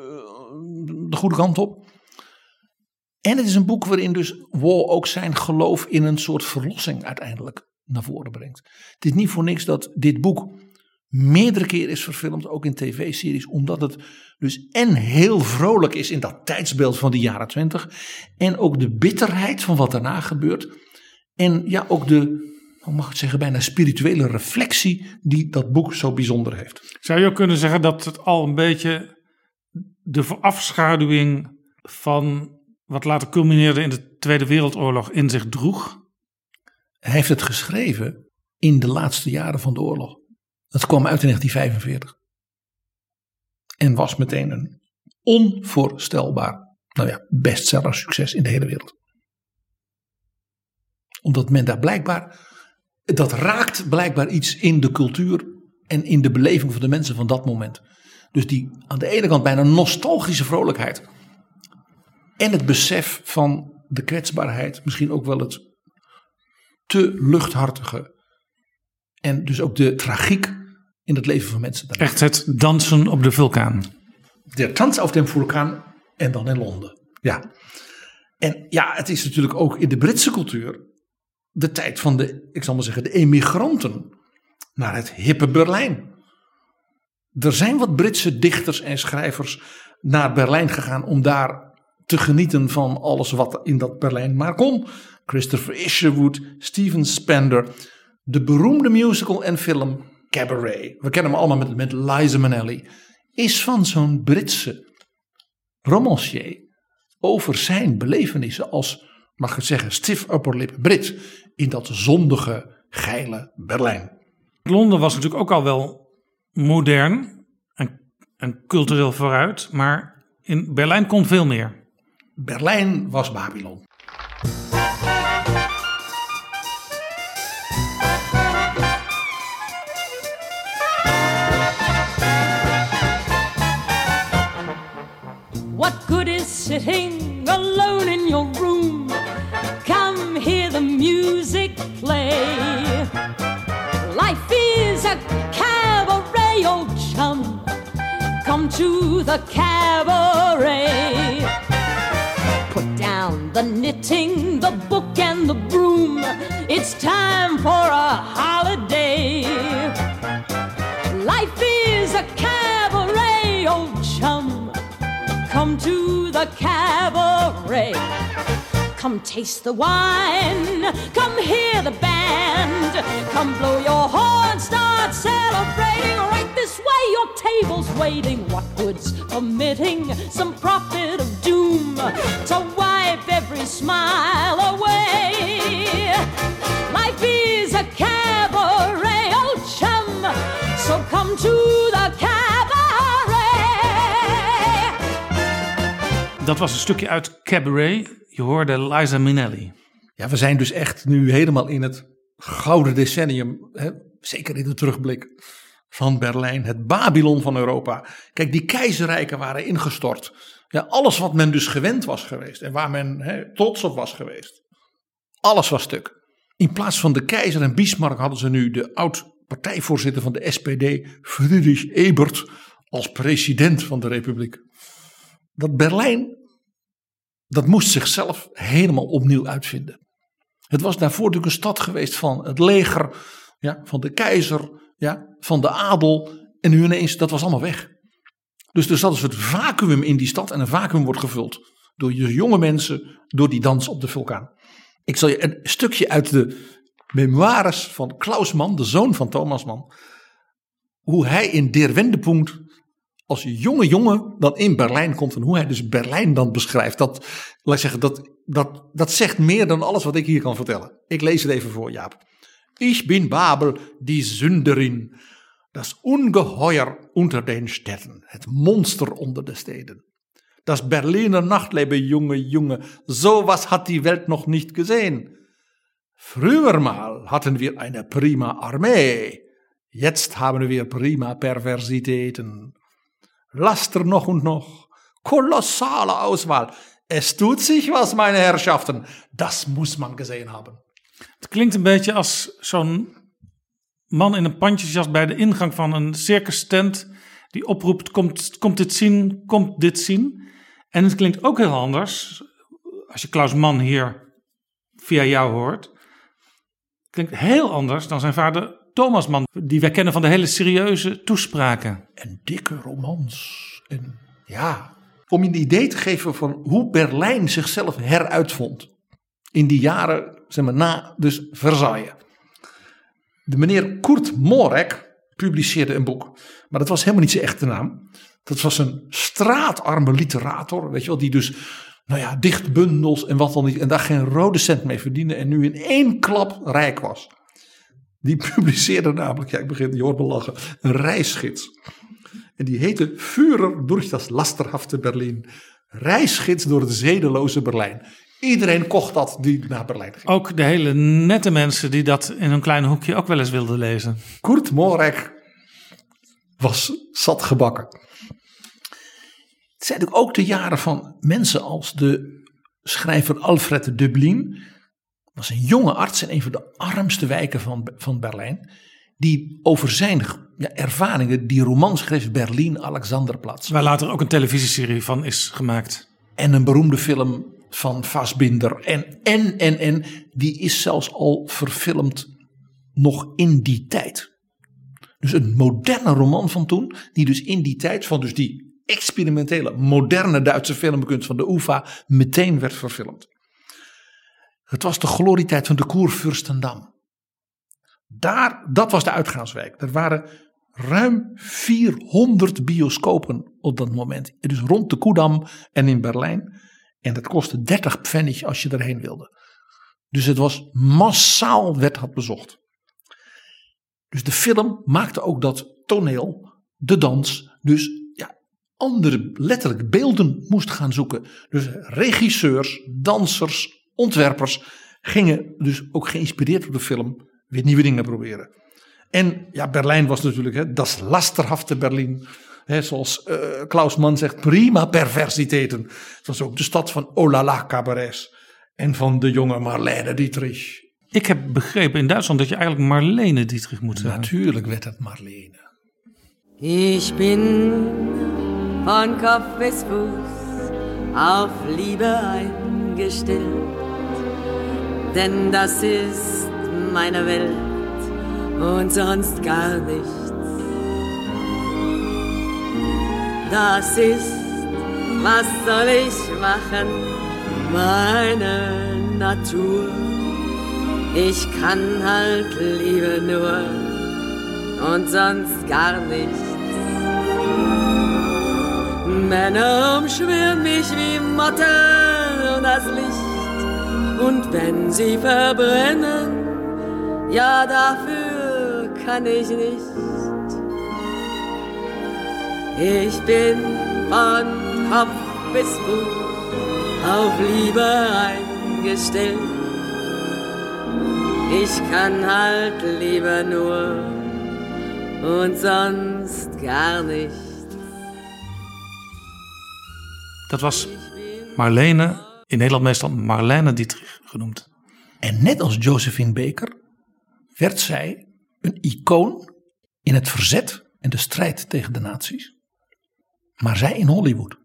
de goede kant op. En het is een boek waarin dus Waugh ook zijn geloof in een soort verlossing uiteindelijk naar voren brengt. Het is niet voor niks dat dit boek meerdere keren is verfilmd, ook in tv-series, omdat het dus en heel vrolijk is in dat tijdsbeeld van de jaren twintig en ook de bitterheid van wat daarna gebeurt en ja ook de, hoe mag ik het zeggen, bijna spirituele reflectie die dat boek zo bijzonder heeft. Zou je ook kunnen zeggen dat het al een beetje de verafschaduwing van wat later culmineerde in de Tweede Wereldoorlog in zich droeg? Hij heeft het geschreven in de laatste jaren van de oorlog. Dat kwam uit in negentien vijfenveertig. En was meteen een onvoorstelbaar, nou ja, bestseller succes in de hele wereld. Omdat men daar blijkbaar, dat raakt blijkbaar iets in de cultuur en in de beleving van de mensen van dat moment. Dus die aan de ene kant bijna nostalgische vrolijkheid. En het besef van de kwetsbaarheid, misschien ook wel het te luchthartige. En dus ook de tragiek in het leven van mensen. Echt het dansen op de vulkaan. De Tanz auf dem Vulkaan en dan in Londen. Ja. En ja, het is natuurlijk ook in de Britse cultuur de tijd van de, ik zal maar zeggen, de emigranten naar het hippe Berlijn. Er zijn wat Britse dichters en schrijvers naar Berlijn gegaan om daar te genieten van alles wat in dat Berlijn maar kon. Christopher Isherwood, Steven Spender, de beroemde musical en film Cabaret. We kennen hem allemaal met, met Liza Minnelli. Is van zo'n Britse romancier over zijn belevenissen als, mag ik het zeggen, stiff upper lip Brit in dat zondige, geile Berlijn. Londen was natuurlijk ook al wel modern en, en cultureel vooruit, maar in Berlijn kon veel meer. Berlijn was Babylon. What good is sitting alone in your room? play. Life is a cabaret, old chum. Come to the cabaret. Put down the knitting, the book and the broom. It's time for a holiday. Life is a cabaret, old chum. Come to the cabaret. Come taste the wine. Come hear the band. Come blow your horn. Start celebrating. Right this way, your table's waiting. What good's omitting some prophet of doom to wipe every smile away? Life is a cabaret, old chum. So come to the cabaret. Dat was een stukje uit Cabaret. Je hoorde Liza Minnelli. Ja, we zijn dus echt nu helemaal in het gouden decennium. Hè? Zeker in de terugblik van Berlijn. Het Babylon van Europa. Kijk, die keizerrijken waren ingestort. Ja, alles wat men dus gewend was geweest. En waar men hè, trots op was geweest. Alles was stuk. In plaats van de keizer en Bismarck hadden ze nu de oud-partijvoorzitter van de S P D. Friedrich Ebert als president van de republiek. Dat Berlijn, dat moest zichzelf helemaal opnieuw uitvinden. Het was daarvoor natuurlijk een stad geweest van het leger, ja, van de keizer, ja, van de adel. En nu ineens, dat was allemaal weg. Dus er zat een soort vacuüm in die stad. En een vacuüm wordt gevuld door jonge mensen, door die dans op de vulkaan. Ik zal je een stukje uit de memoires van Klaus Mann, de zoon van Thomas Mann. Hoe hij in Der Wendepunkt als jonge jongen dan in Berlijn komt en hoe hij dus Berlijn dan beschrijft. Dat, laat ik zeggen, dat, dat, dat zegt meer dan alles wat ik hier kan vertellen. Ik lees het even voor, Jaap. Ich bin Babel, die Sünderin, das Ungeheuer unter den Städten, het monster onder de steden. Das Berliner Nachtleben, Junge, Junge, sowas hat die Welt noch nicht gesehen. Früher mal hatten wir eine prima Armee, jetzt haben wir prima Perversitäten. Laster noch und noch, kolossale Auswahl. Es tut sich was, meine Herrschaften. Das muss man gesehen haben. Het klinkt een beetje als zo'n man in een pandjesjas bij de ingang van een circus tent die oproept, komt, komt dit zien, komt dit zien. En het klinkt ook heel anders, als je Klaus Mann hier via jou hoort. Het klinkt heel anders dan zijn vader Thomas Mann, die wij kennen van de hele serieuze toespraken. En dikke romans. En ja, om je een idee te geven van hoe Berlijn zichzelf heruitvond. In die jaren, zeg maar, na dus Versailles. De meneer Kurt Morek publiceerde een boek. Maar dat was helemaal niet zijn echte naam. Dat was een straatarme literator. Weet je wel, die dus, nou ja, dichtbundels en wat dan niet. En daar geen rode cent mee verdiende. En nu in één klap rijk was. Die publiceerde namelijk, ja, ik begin, je hoort me lachen, een reisgids. En die heette Führer durch das lasterhafte Berlin. Reisgids door het zedeloze Berlijn. Iedereen kocht dat die naar Berlijn ging. Ook de hele nette mensen die dat in een klein hoekje ook wel eens wilden lezen. Kurt Morek was zat gebakken. Het zijn natuurlijk ook de jaren van mensen als de schrijver Alfred Döblin. Was een jonge arts in een van de armste wijken van, van Berlijn. Die over zijn ja, ervaringen die roman schreef, Berlin Alexanderplatz. Waar later ook een televisieserie van is gemaakt. En een beroemde film van Fassbinder. En, en, en, en, die is zelfs al verfilmd nog in die tijd. Dus een moderne roman van toen, die dus in die tijd van dus die experimentele, moderne Duitse filmkunst van de U F A meteen werd verfilmd. Het was de glorietijd van de Kurfürstendamm. Daar, dat was de uitgaanswijk. Er waren ruim vierhonderd bioscopen op dat moment. Dus rond de Kudamm en in Berlijn. En dat kostte dertig pfennig als je erheen wilde. Dus het was massaal werd dat bezocht. Dus de film maakte ook dat toneel, de dans, dus ja, andere letterlijk beelden moest gaan zoeken. Dus regisseurs, dansers, ontwerpers gingen dus ook geïnspireerd door de film weer nieuwe dingen proberen. En ja, Berlijn was natuurlijk hè, das lasterhafte Berlin. Hè, zoals uh, Klaus Mann zegt, prima perversiteiten. Het was ook de stad van oh la la cabarets. En van de jonge Marlène Dietrich. Ik heb begrepen in Duitsland dat je eigenlijk Marlene Dietrich moet zeggen. Natuurlijk werd het Marlene. Ich bin von Kopf bis Fuß auf Liebe eingestellt, denn das ist meine Welt und sonst gar nichts. Das ist, was soll ich machen, meine Natur. Ich kann halt Liebe nur und sonst gar nichts. Männer umschwirren mich wie Motten und das Licht. Und wenn sie verbrennen, ja, dafür kann ich nicht. Ich bin von Kopf bis Fuß auf Liebe eingestellt. Ich kann halt lieber nur und sonst gar nicht. Dat was Marlene, in Nederland meestal Marlene Dietrich genoemd. En net als Josephine Baker werd zij een icoon in het verzet en de strijd tegen de nazi's. Maar zij in Hollywood.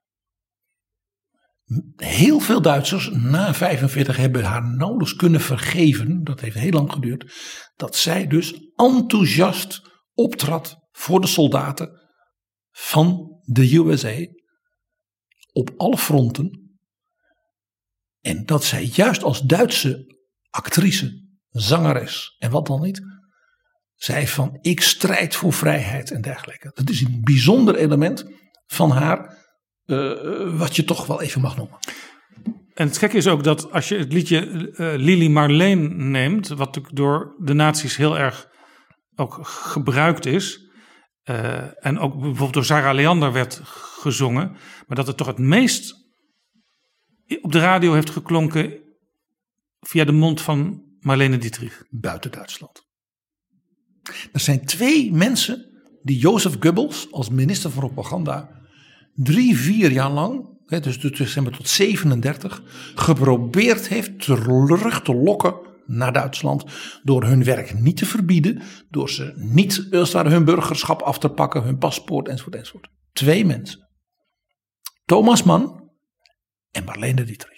Heel veel Duitsers na vijfenveertig hebben haar nauwelijks kunnen vergeven, dat heeft heel lang geduurd, dat zij dus enthousiast optrad voor de soldaten van de U S A op alle fronten. En dat zij juist als Duitse actrice, zangeres en wat dan niet, zei van ik strijd voor vrijheid en dergelijke. Dat is een bijzonder element van haar, uh, wat je toch wel even mag noemen. En het gekke is ook dat als je het liedje uh, Lili Marleen neemt, wat natuurlijk door de nazi's heel erg ook gebruikt is, uh, en ook bijvoorbeeld door Sarah Leander werd gezongen, maar dat het toch het meest op de radio heeft geklonken via de mond van Marlene Dietrich. Buiten Duitsland. Er zijn twee mensen die Joseph Goebbels als minister van propaganda drie, vier jaar lang, dus tot zevenendertig, geprobeerd heeft terug te lokken naar Duitsland door hun werk niet te verbieden, door ze niet als het ware hun burgerschap af te pakken, hun paspoort enzovoort enzovoort. Twee mensen. Thomas Mann en Marlene Dietrich.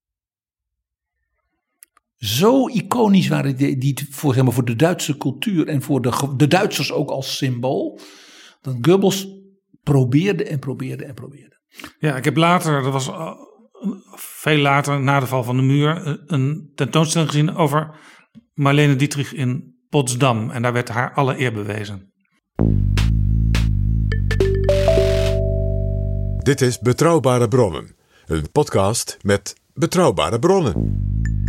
Zo iconisch waren die, die voor, zeg maar, voor de Duitse cultuur en voor de, de Duitsers ook als symbool, dat Goebbels probeerde en probeerde en probeerde. Ja, ik heb later, dat was uh, veel later na de val van de muur, een tentoonstelling gezien over Marlene Dietrich in Potsdam. En daar werd haar alle eer bewezen. Dit is Betrouwbare Bronnen, een podcast met betrouwbare bronnen.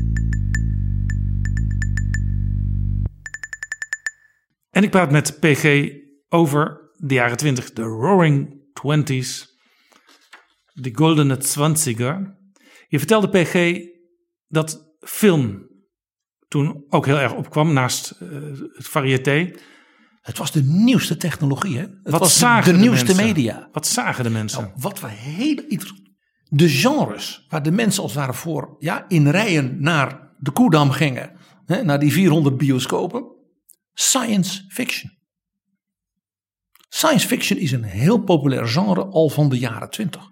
En ik praat met P G over de jaren twintig, de Roaring Twenties, de Goldene Zwanziger. Je vertelde P G dat film toen ook heel erg opkwam naast uh, het variété. Het was de nieuwste technologie, hè? Het wat was zagen de, de, de nieuwste mensen? media. Wat zagen de mensen? Nou, wat we heel de genres waar de mensen als het ware voor ja, in rijen naar de Koedam gingen, hè, naar die vierhonderd bioscopen. Science fiction. Science fiction is een heel populair genre al van de jaren twintig.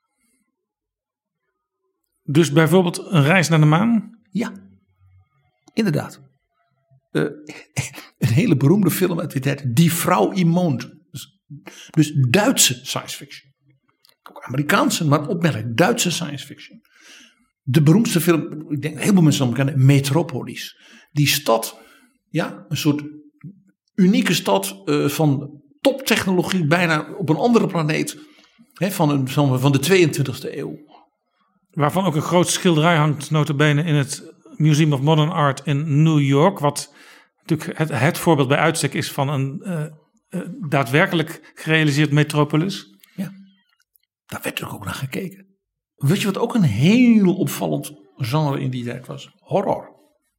Dus bijvoorbeeld een reis naar de maan? Ja, inderdaad. Uh, een hele beroemde film uit die tijd, Die Vrouw im Mond. Dus, dus Duitse science fiction. Ook Amerikaanse, maar opmerkelijk Duitse science fiction. De beroemdste film, ik denk heel veel mensen kennen, Metropolis. Die stad, ja, een soort unieke stad uh, van toptechnologie, bijna op een andere planeet, hè, van, een, van, van de tweeëntwintigste eeuw. Waarvan ook een groot schilderij hangt nota bene in het Museum of Modern Art in New York. Wat natuurlijk het, het voorbeeld bij uitstek is van een uh, uh, daadwerkelijk gerealiseerd metropolis. Ja, daar werd er ook naar gekeken. Weet je wat ook een heel opvallend genre in die tijd was? Horror.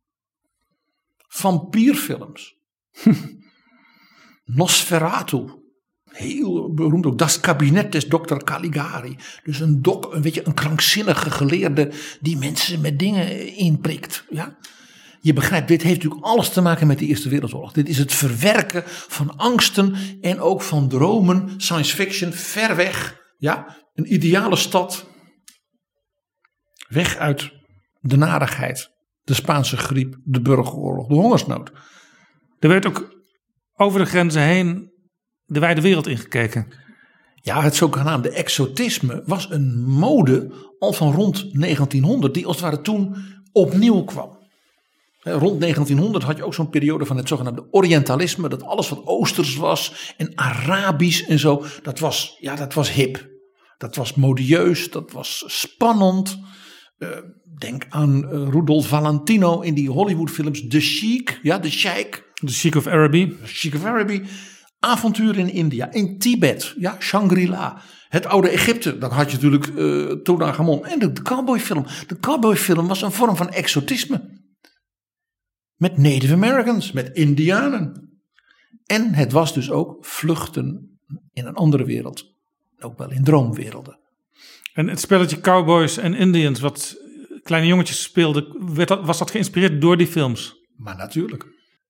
Vampierfilms. Nosferatu. Heel beroemd ook. Das Kabinet des dokter Caligari. Dus een dok, een, weet je, een krankzinnige geleerde die mensen met dingen inprikt. Ja? je begrijpt, dit heeft natuurlijk alles te maken met de Eerste Wereldoorlog. Dit is het verwerken van angsten en ook van dromen, science fiction, ver weg. Ja, een ideale stad. Weg uit de narigheid, de Spaanse griep, de burgeroorlog, de hongersnood. Er werd ook over de grenzen heen de wijde wereld ingekeken. Ja, het zogenaamde exotisme was een mode al van rond negentienhonderd, die als het ware toen opnieuw kwam. Rond negentienhonderd had je ook zo'n periode van het zogenaamde Orientalisme, dat alles wat Oosters was en Arabisch en zo, dat was, ja, dat was hip. Dat was modieus, dat was spannend. Uh, denk aan uh, Rudolph Valentino in die Hollywoodfilms The Sheik, ja, The Sheik. The Sheik of Araby. The Sheik of Araby. Avonturen in India, in Tibet, ja, Shangri-La. Het oude Egypte, dan had je natuurlijk uh, Tutankhamon. En de, de cowboyfilm. De cowboyfilm was een vorm van exotisme. Met Native Americans, met Indianen. En het was dus ook vluchten in een andere wereld. Ook wel in droomwerelden. En het spelletje Cowboys en Indians, wat kleine jongetjes speelden, werd dat, was dat geïnspireerd door die films? Maar natuurlijk.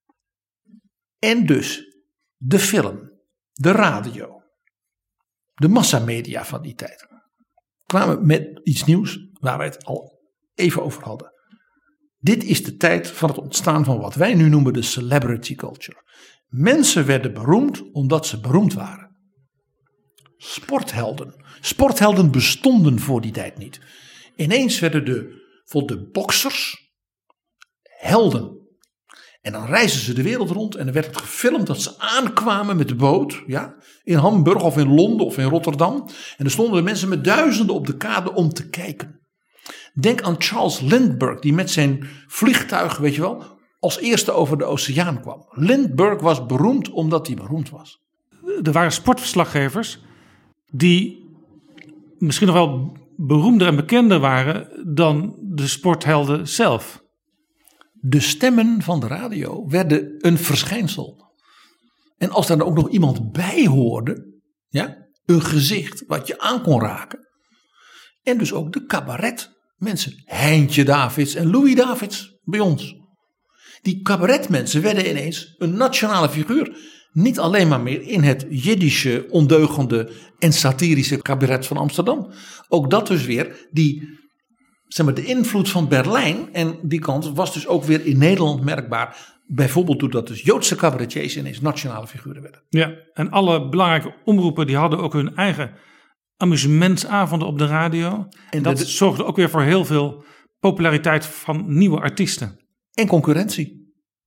En dus de film, de radio, de massamedia van die tijd kwamen met iets nieuws waar wij het al even over hadden. Dit is de tijd van het ontstaan van wat wij nu noemen de celebrity culture. Mensen werden beroemd omdat ze beroemd waren. Sporthelden. Sporthelden bestonden voor die tijd niet. Ineens werden de, voor de boksers helden. En dan reisden ze de wereld rond en dan werd het gefilmd dat ze aankwamen met de boot. Ja, in Hamburg of in Londen of in Rotterdam. En er stonden de mensen met duizenden op de kade om te kijken. Denk aan Charles Lindbergh die met zijn vliegtuig, weet je wel, als eerste over de oceaan kwam. Lindbergh was beroemd omdat hij beroemd was. Er waren sportverslaggevers die misschien nog wel beroemder en bekender waren dan de sporthelden zelf. De stemmen van de radio werden een verschijnsel. En als daar ook nog iemand bij hoorde, ja, een gezicht wat je aan kon raken. En dus ook de cabaretmensen, Heintje Davids en Louis Davids bij ons. Die cabaretmensen werden ineens een nationale figuur. Niet alleen maar meer in het Jiddische, ondeugende en satirische cabaret van Amsterdam. Ook dat dus weer, die, zeg maar, de invloed van Berlijn en die kant was dus ook weer in Nederland merkbaar. Bijvoorbeeld doordat dus Joodse cabaretiers ineens nationale figuren werden. Ja, en alle belangrijke omroepen die hadden ook hun eigen amusementsavonden op de radio. En dat de, zorgde ook weer voor heel veel populariteit van nieuwe artiesten. En concurrentie.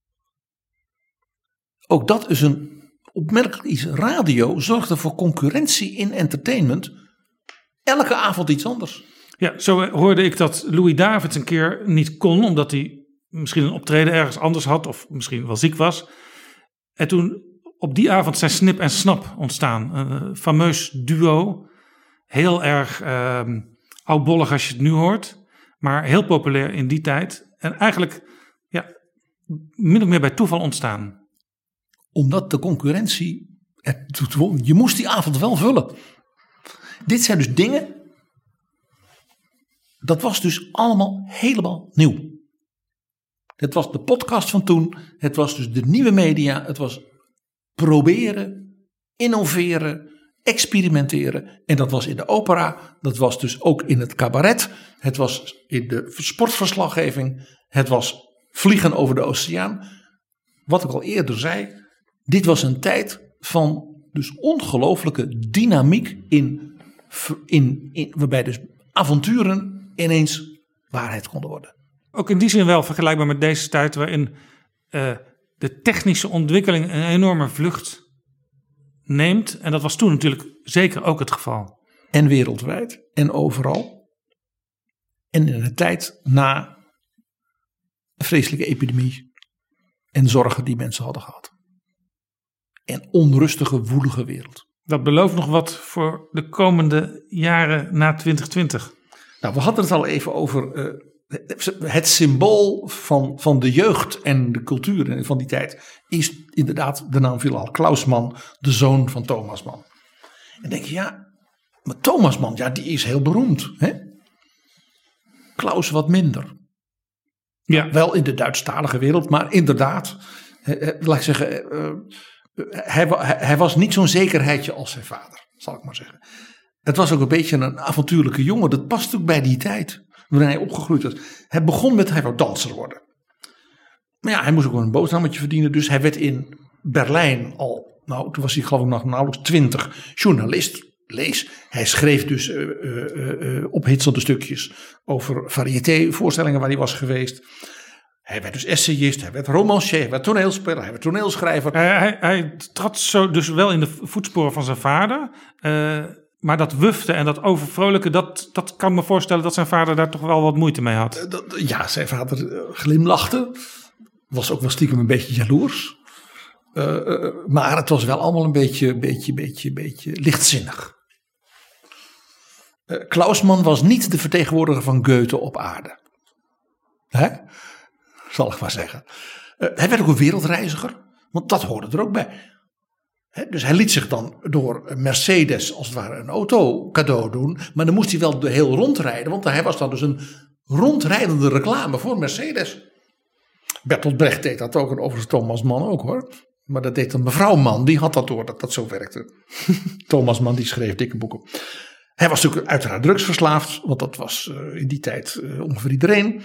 Ook dat is een opmerkelijk iets. Radio zorgde voor concurrentie in entertainment. Elke avond iets anders. Ja, zo hoorde ik dat Louis Davids een keer niet kon, omdat hij misschien een optreden ergens anders had of misschien wel ziek was. En toen op die avond zijn Snip en Snap ontstaan. Een fameus duo. Heel erg uh, oudbollig als je het nu hoort. Maar heel populair in die tijd. En eigenlijk ja, min of meer bij toeval ontstaan. Omdat de concurrentie, je moest die avond wel vullen. Dit zijn dus dingen, dat was dus allemaal helemaal nieuw. Het was de podcast van toen, het was dus de nieuwe media, het was proberen, innoveren, experimenteren. En dat was in de opera, dat was dus ook in het cabaret, het was in de sportverslaggeving, het was vliegen over de oceaan. Wat ik al eerder zei, dit was een tijd van dus ongelooflijke dynamiek in, in, in, waarbij dus avonturen ineens waarheid konden worden. Ook in die zin wel vergelijkbaar met deze tijd waarin uh, de technische ontwikkeling een enorme vlucht neemt. En dat was toen natuurlijk zeker ook het geval. En wereldwijd en overal. En in een tijd na een vreselijke epidemie en zorgen die mensen hadden gehad. En onrustige, woelige wereld. Dat belooft nog wat voor de komende jaren na twintig twintig. Nou, we hadden het al even over uh, het symbool van, van de jeugd en de cultuur van die tijd. Is inderdaad, de naam viel al, Klaus Mann, de zoon van Thomas Mann. En denk je, ja, maar Thomas Mann, ja, die is heel beroemd. Hè? Klaus wat minder. Ja. Wel in de Duitsstalige wereld, maar inderdaad, eh, eh, laat ik zeggen, eh, hij, hij, hij was niet zo'n zekerheidje als zijn vader, zal ik maar zeggen. Het was ook een beetje een avontuurlijke jongen. Dat past ook bij die tijd, waarin hij opgegroeid was. Hij begon met, hij wou danser worden. Maar ja, hij moest ook wel een boterhammetje verdienen. Dus hij werd in Berlijn al, nou toen was hij geloof ik nog nauwelijks twintig, journalist. Lees, hij schreef dus uh, uh, uh, ophitsende stukjes over variété-voorstellingen waar hij was geweest. Hij werd dus essayist, hij werd romancier, hij werd toneelspeler, hij werd toneelschrijver. Hij, hij, hij trad zo dus wel in de voetsporen van zijn vader. Uh, maar dat wufte en dat overvrolijke, dat, dat kan me voorstellen dat zijn vader daar toch wel wat moeite mee had. Uh, dat, ja, zijn vader uh, glimlachte. Was ook wel stiekem een beetje jaloers. Uh, uh, maar het was wel allemaal een beetje, beetje, beetje, beetje lichtzinnig. Uh, Klaus Mann was niet de vertegenwoordiger van Goethe op aarde. Hè? Zal ik maar zeggen. Uh, hij werd ook een wereldreiziger. Want dat hoorde er ook bij. Hè? Dus hij liet zich dan door Mercedes als het ware een auto cadeau doen. Maar dan moest hij wel de heel rondrijden. Want hij was dan dus een rondrijdende reclame voor Mercedes. Bertolt Brecht deed dat ook. En overigens Thomas Mann ook hoor. Maar dat deed dan mevrouw Mann. Die had dat door dat dat zo werkte. Thomas Mann die schreef dikke boeken. Hij was natuurlijk uiteraard drugsverslaafd, want dat was uh, in die tijd uh, ongeveer iedereen.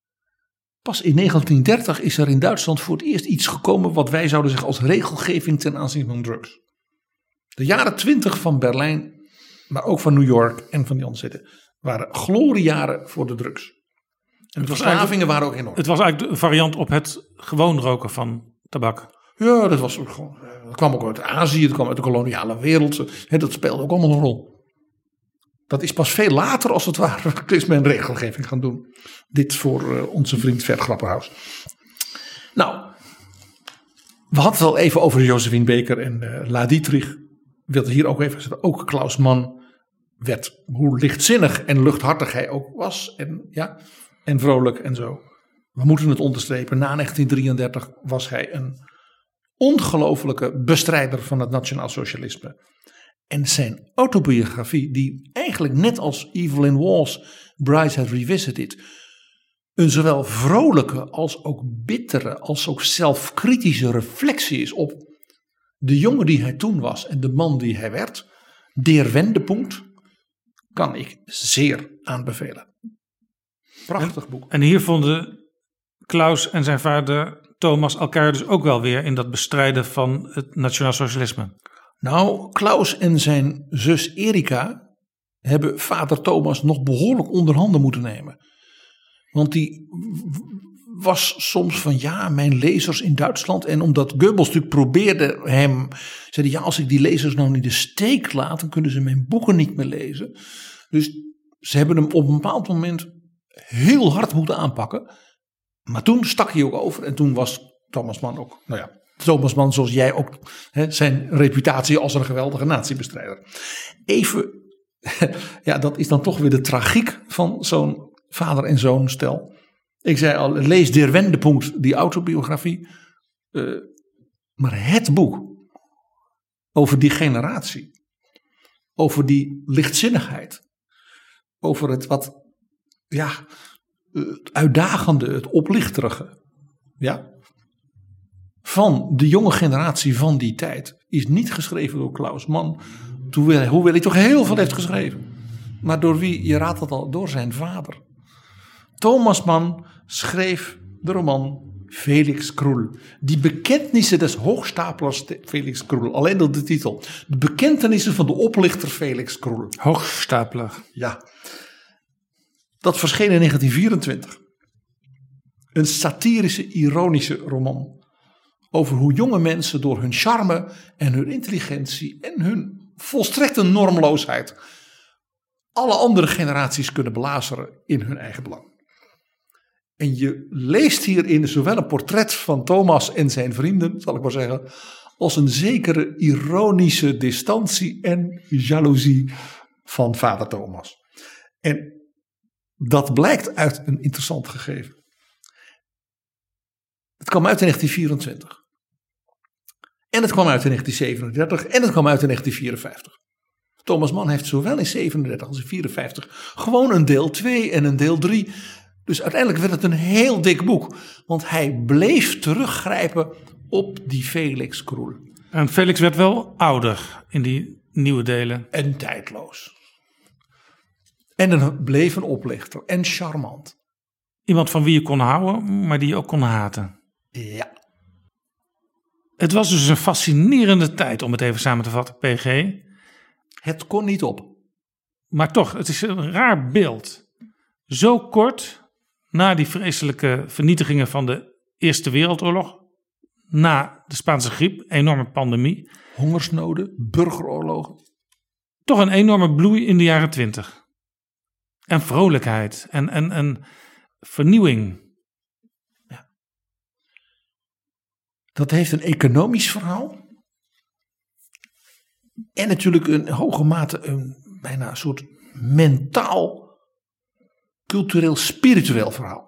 Pas in negentien dertig is er in Duitsland voor het eerst iets gekomen wat wij zouden zeggen als regelgeving ten aanzien van drugs. De jaren twintig van Berlijn, maar ook van New York en van die andere steden, waren gloriejaren voor de drugs. En de verslavingen waren ook enorm. Het was eigenlijk een variant op het gewoon roken van tabak. Ja, dat, was ook gewoon, dat kwam ook uit Azië, dat kwam uit de koloniale wereld. Hè, dat speelde ook allemaal een rol. Dat is pas veel later als het ware is men regelgeving gaan doen. Dit voor uh, onze vriend Vert Grapperhaus. Nou, we hadden het al even over Josephine Baker en uh, La Dietrich. Ik wilde hier ook even zeggen, ook Klaus Mann werd, hoe lichtzinnig en luchthartig hij ook was. En, ja, en vrolijk en zo. We moeten het onderstrepen, na negentien drieëndertig was hij een ongelofelijke bestrijder van het nationaal socialisme. En zijn autobiografie, die eigenlijk net als Evelyn Waugh's Brides Had Revisited, een zowel vrolijke als ook bittere, als ook zelfkritische reflectie is op de jongen die hij toen was en de man die hij werd. Der Wendepunkt, kan ik zeer aanbevelen. Prachtig boek. En hier vonden Klaus en zijn vader Thomas elkaar dus ook wel weer in dat bestrijden van het nationaal socialisme. Nou, Klaus en zijn zus Erika hebben vader Thomas nog behoorlijk onder handen moeten nemen. Want die was soms van ja, mijn lezers in Duitsland. En omdat Goebbels natuurlijk probeerde hem, zei hij ja, als ik die lezers nou in de steek laat, dan kunnen ze mijn boeken niet meer lezen. Dus ze hebben hem op een bepaald moment heel hard moeten aanpakken. Maar toen stak hij ook over en toen was Thomas Mann ook, nou ja, Thomas Mann zoals jij ook, hè, zijn reputatie als een geweldige natiebestrijder. Even, ja, dat is dan toch weer de tragiek van zo'n vader en zoon stel. Ik zei al, lees Der Wendepunkt, die autobiografie. Uh, maar het boek over die generatie, over die lichtzinnigheid, over het wat, ja, het uitdagende, het oplichterige, ja, van de jonge generatie van die tijd, is niet geschreven door Klaus Mann, hoewel hij toch heel veel heeft geschreven. Maar door wie? Je raadt het al, door zijn vader. Thomas Mann schreef de roman Felix Krull. Die bekentenissen des hoogstapelers Felix Krull. Alleen door de titel. De bekentenissen van de oplichter Felix Krull. Hoogstapler. Ja. Dat verscheen in negentien vierentwintig. Een satirische, ironische roman. Over hoe jonge mensen door hun charme en hun intelligentie en hun volstrekte normloosheid alle andere generaties kunnen belazeren in hun eigen belang. En je leest hierin zowel een portret van Thomas en zijn vrienden, zal ik maar zeggen, als een zekere ironische distantie en jaloezie van vader Thomas. En dat blijkt uit een interessant gegeven. Het kwam uit in negentien vierentwintig. En het kwam uit in negentien zevenendertig en het kwam uit in negentien vierenvijftig. Thomas Mann heeft zowel in zevenendertig als in vierenvijftig gewoon een deel twee en een deel drie. Dus uiteindelijk werd het een heel dik boek. Want hij bleef teruggrijpen op die Felix Kroel. En Felix werd wel ouder in die nieuwe delen. En tijdloos. En een, bleef een oplichter. En charmant. Iemand van wie je kon houden, maar die je ook kon haten. Ja. Het was dus een fascinerende tijd, om het even samen te vatten, P G. Het kon niet op. Maar toch, het is een raar beeld. Zo kort na die vreselijke vernietigingen van de Eerste Wereldoorlog, na de Spaanse griep, enorme pandemie. Hongersnoden, burgeroorlogen. Toch een enorme bloei in de jaren twintig. En vrolijkheid en, en, en vernieuwing. Ja. Dat heeft een economisch verhaal. En natuurlijk in hoge mate een bijna een soort mentaal, cultureel, spiritueel verhaal.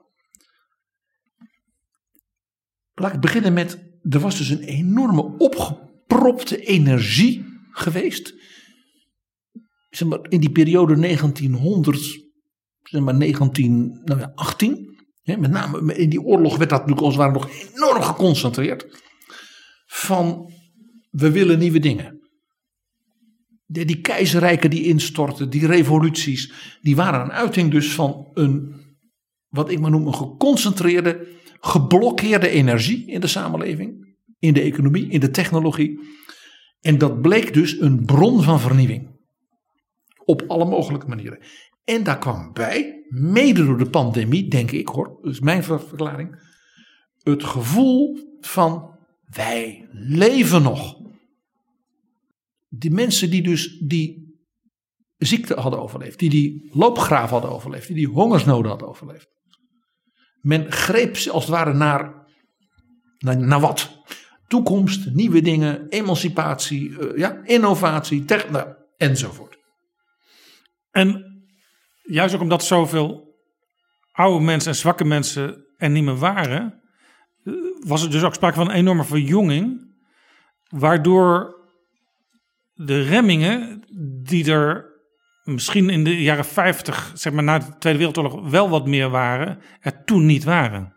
Laat ik beginnen met, er was dus een enorme opgepropte energie geweest. Zeg maar, in die periode negentienhonderd, zeg maar negentienachttien. Hè, met name in die oorlog werd dat natuurlijk als het ware nog enorm geconcentreerd. Van, we willen nieuwe dingen. Die, die keizerrijken die instortten, die revoluties, die waren een uiting dus van een, wat ik maar noem, een geconcentreerde, geblokkeerde energie in de samenleving, in de economie, in de technologie. En dat bleek dus een bron van vernieuwing. Op alle mogelijke manieren. En daar kwam bij, mede door de pandemie, denk ik hoor, dat is mijn verklaring, het gevoel van wij leven nog. Die mensen die dus die ziekte hadden overleefd, die die loopgraaf hadden overleefd, die die hongersnoden hadden overleefd. Men greep als het ware naar, naar, naar wat? Toekomst, nieuwe dingen, emancipatie, uh, ja, innovatie, technologie enzovoort. En juist ook omdat zoveel oude mensen en zwakke mensen er niet meer waren, was er dus ook sprake van een enorme verjonging, waardoor de remmingen die er misschien in de jaren vijftig, zeg maar na de Tweede Wereldoorlog, wel wat meer waren, er toen niet waren.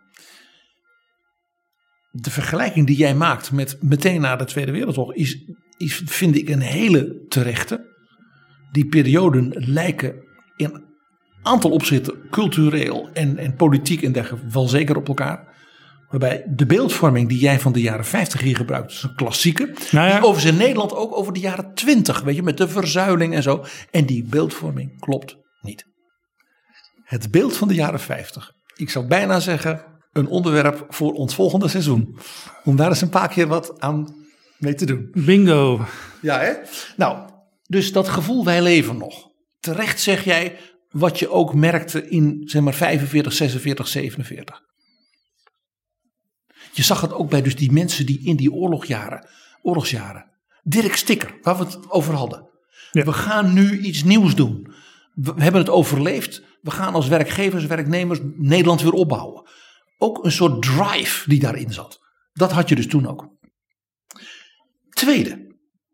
De vergelijking die jij maakt met meteen na de Tweede Wereldoorlog is, is vind ik een hele terechte. Die perioden lijken in een aantal opzichten cultureel en, en politiek en dergelijke wel zeker op elkaar. Waarbij de beeldvorming die jij van de jaren vijftig hier gebruikt is een klassieke. Nou ja. Die overigens in Nederland ook over de jaren twintig, weet je, met de verzuiling en zo. En die beeldvorming klopt niet. Het beeld van de jaren vijftig. Ik zou bijna zeggen een onderwerp voor ons volgende seizoen. Om daar eens een paar keer wat aan mee te doen. Bingo. Ja hè? Nou, dus dat gevoel wij leven nog. Terecht zeg jij wat je ook merkte in zeg maar vijfenveertig, zesenveertig, zevenenveertig. Je zag het ook bij dus die mensen die in die oorlogjaren, oorlogsjaren. Dirk Stikker, waar we het over hadden. Ja. We gaan nu iets nieuws doen. We hebben het overleefd. We gaan als werkgevers, werknemers Nederland weer opbouwen. Ook een soort drive die daarin zat. Dat had je dus toen ook. Tweede.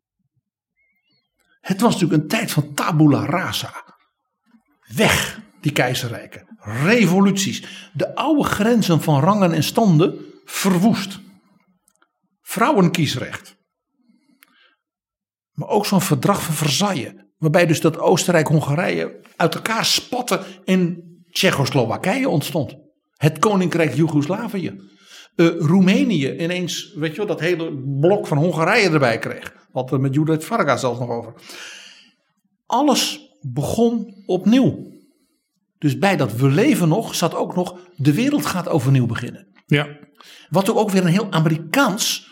Het was natuurlijk een tijd van tabula rasa. Weg die keizerrijken. Revoluties. De oude grenzen van rangen en standen verwoest. Vrouwenkiesrecht. Maar ook zo'n verdrag van Versailles. Waarbij dus dat Oostenrijk-Hongarije uit elkaar spatte en Tsjechoslowakije ontstond. Het Koninkrijk Joegoslavië. Uh, Roemenië ineens, weet je wel, dat hele blok van Hongarije erbij kreeg. Wat we met Judith Varga zelfs nog over. Alles begon opnieuw. Dus bij dat we leven nog zat ook nog de wereld gaat overnieuw beginnen. Ja. Wat ook weer een heel Amerikaans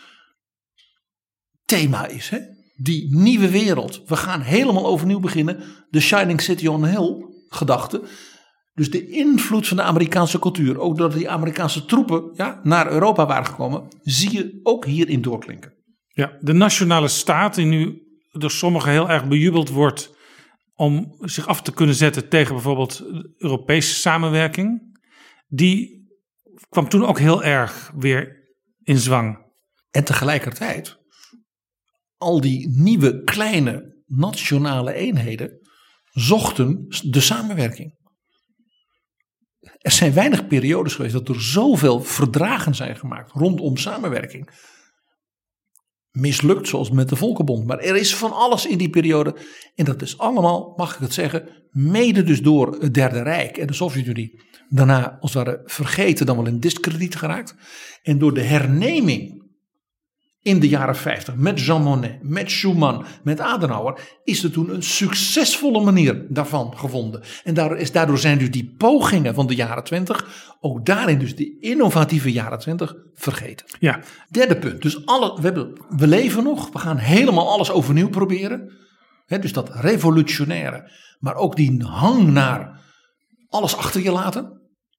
thema is. Hè? Die nieuwe wereld. We gaan helemaal overnieuw beginnen. De Shining City on a Hill gedachte. Dus de invloed van de Amerikaanse cultuur. Ook doordat die Amerikaanse troepen ja, naar Europa waren gekomen. Zie je ook hierin doorklinken. Ja, de nationale staat die nu door sommigen heel erg bejubeld wordt. Om zich af te kunnen zetten tegen bijvoorbeeld Europese samenwerking. Die kwam toen ook heel erg weer in zwang. En tegelijkertijd, al die nieuwe kleine nationale eenheden zochten de samenwerking. Er zijn weinig periodes geweest dat er zoveel verdragen zijn gemaakt rondom samenwerking. Mislukt zoals met de Volkenbond. Maar er is van alles in die periode. En dat is allemaal, mag ik het zeggen, mede dus door het Derde Rijk en de Sovjet-Unie. Daarna als het ware vergeten, dan wel in diskrediet geraakt. En door de herneming in de jaren vijftig met Jean Monnet, met Schuman, met Adenauer, is er toen een succesvolle manier daarvan gevonden. En daardoor, is, daardoor zijn dus die pogingen van de jaren twintig, ook daarin dus die innovatieve jaren twintig, vergeten. Ja. Derde punt, dus alle, we, hebben, we leven nog, we gaan helemaal alles overnieuw proberen. He, dus dat revolutionaire, maar ook die hang naar alles achter je laten.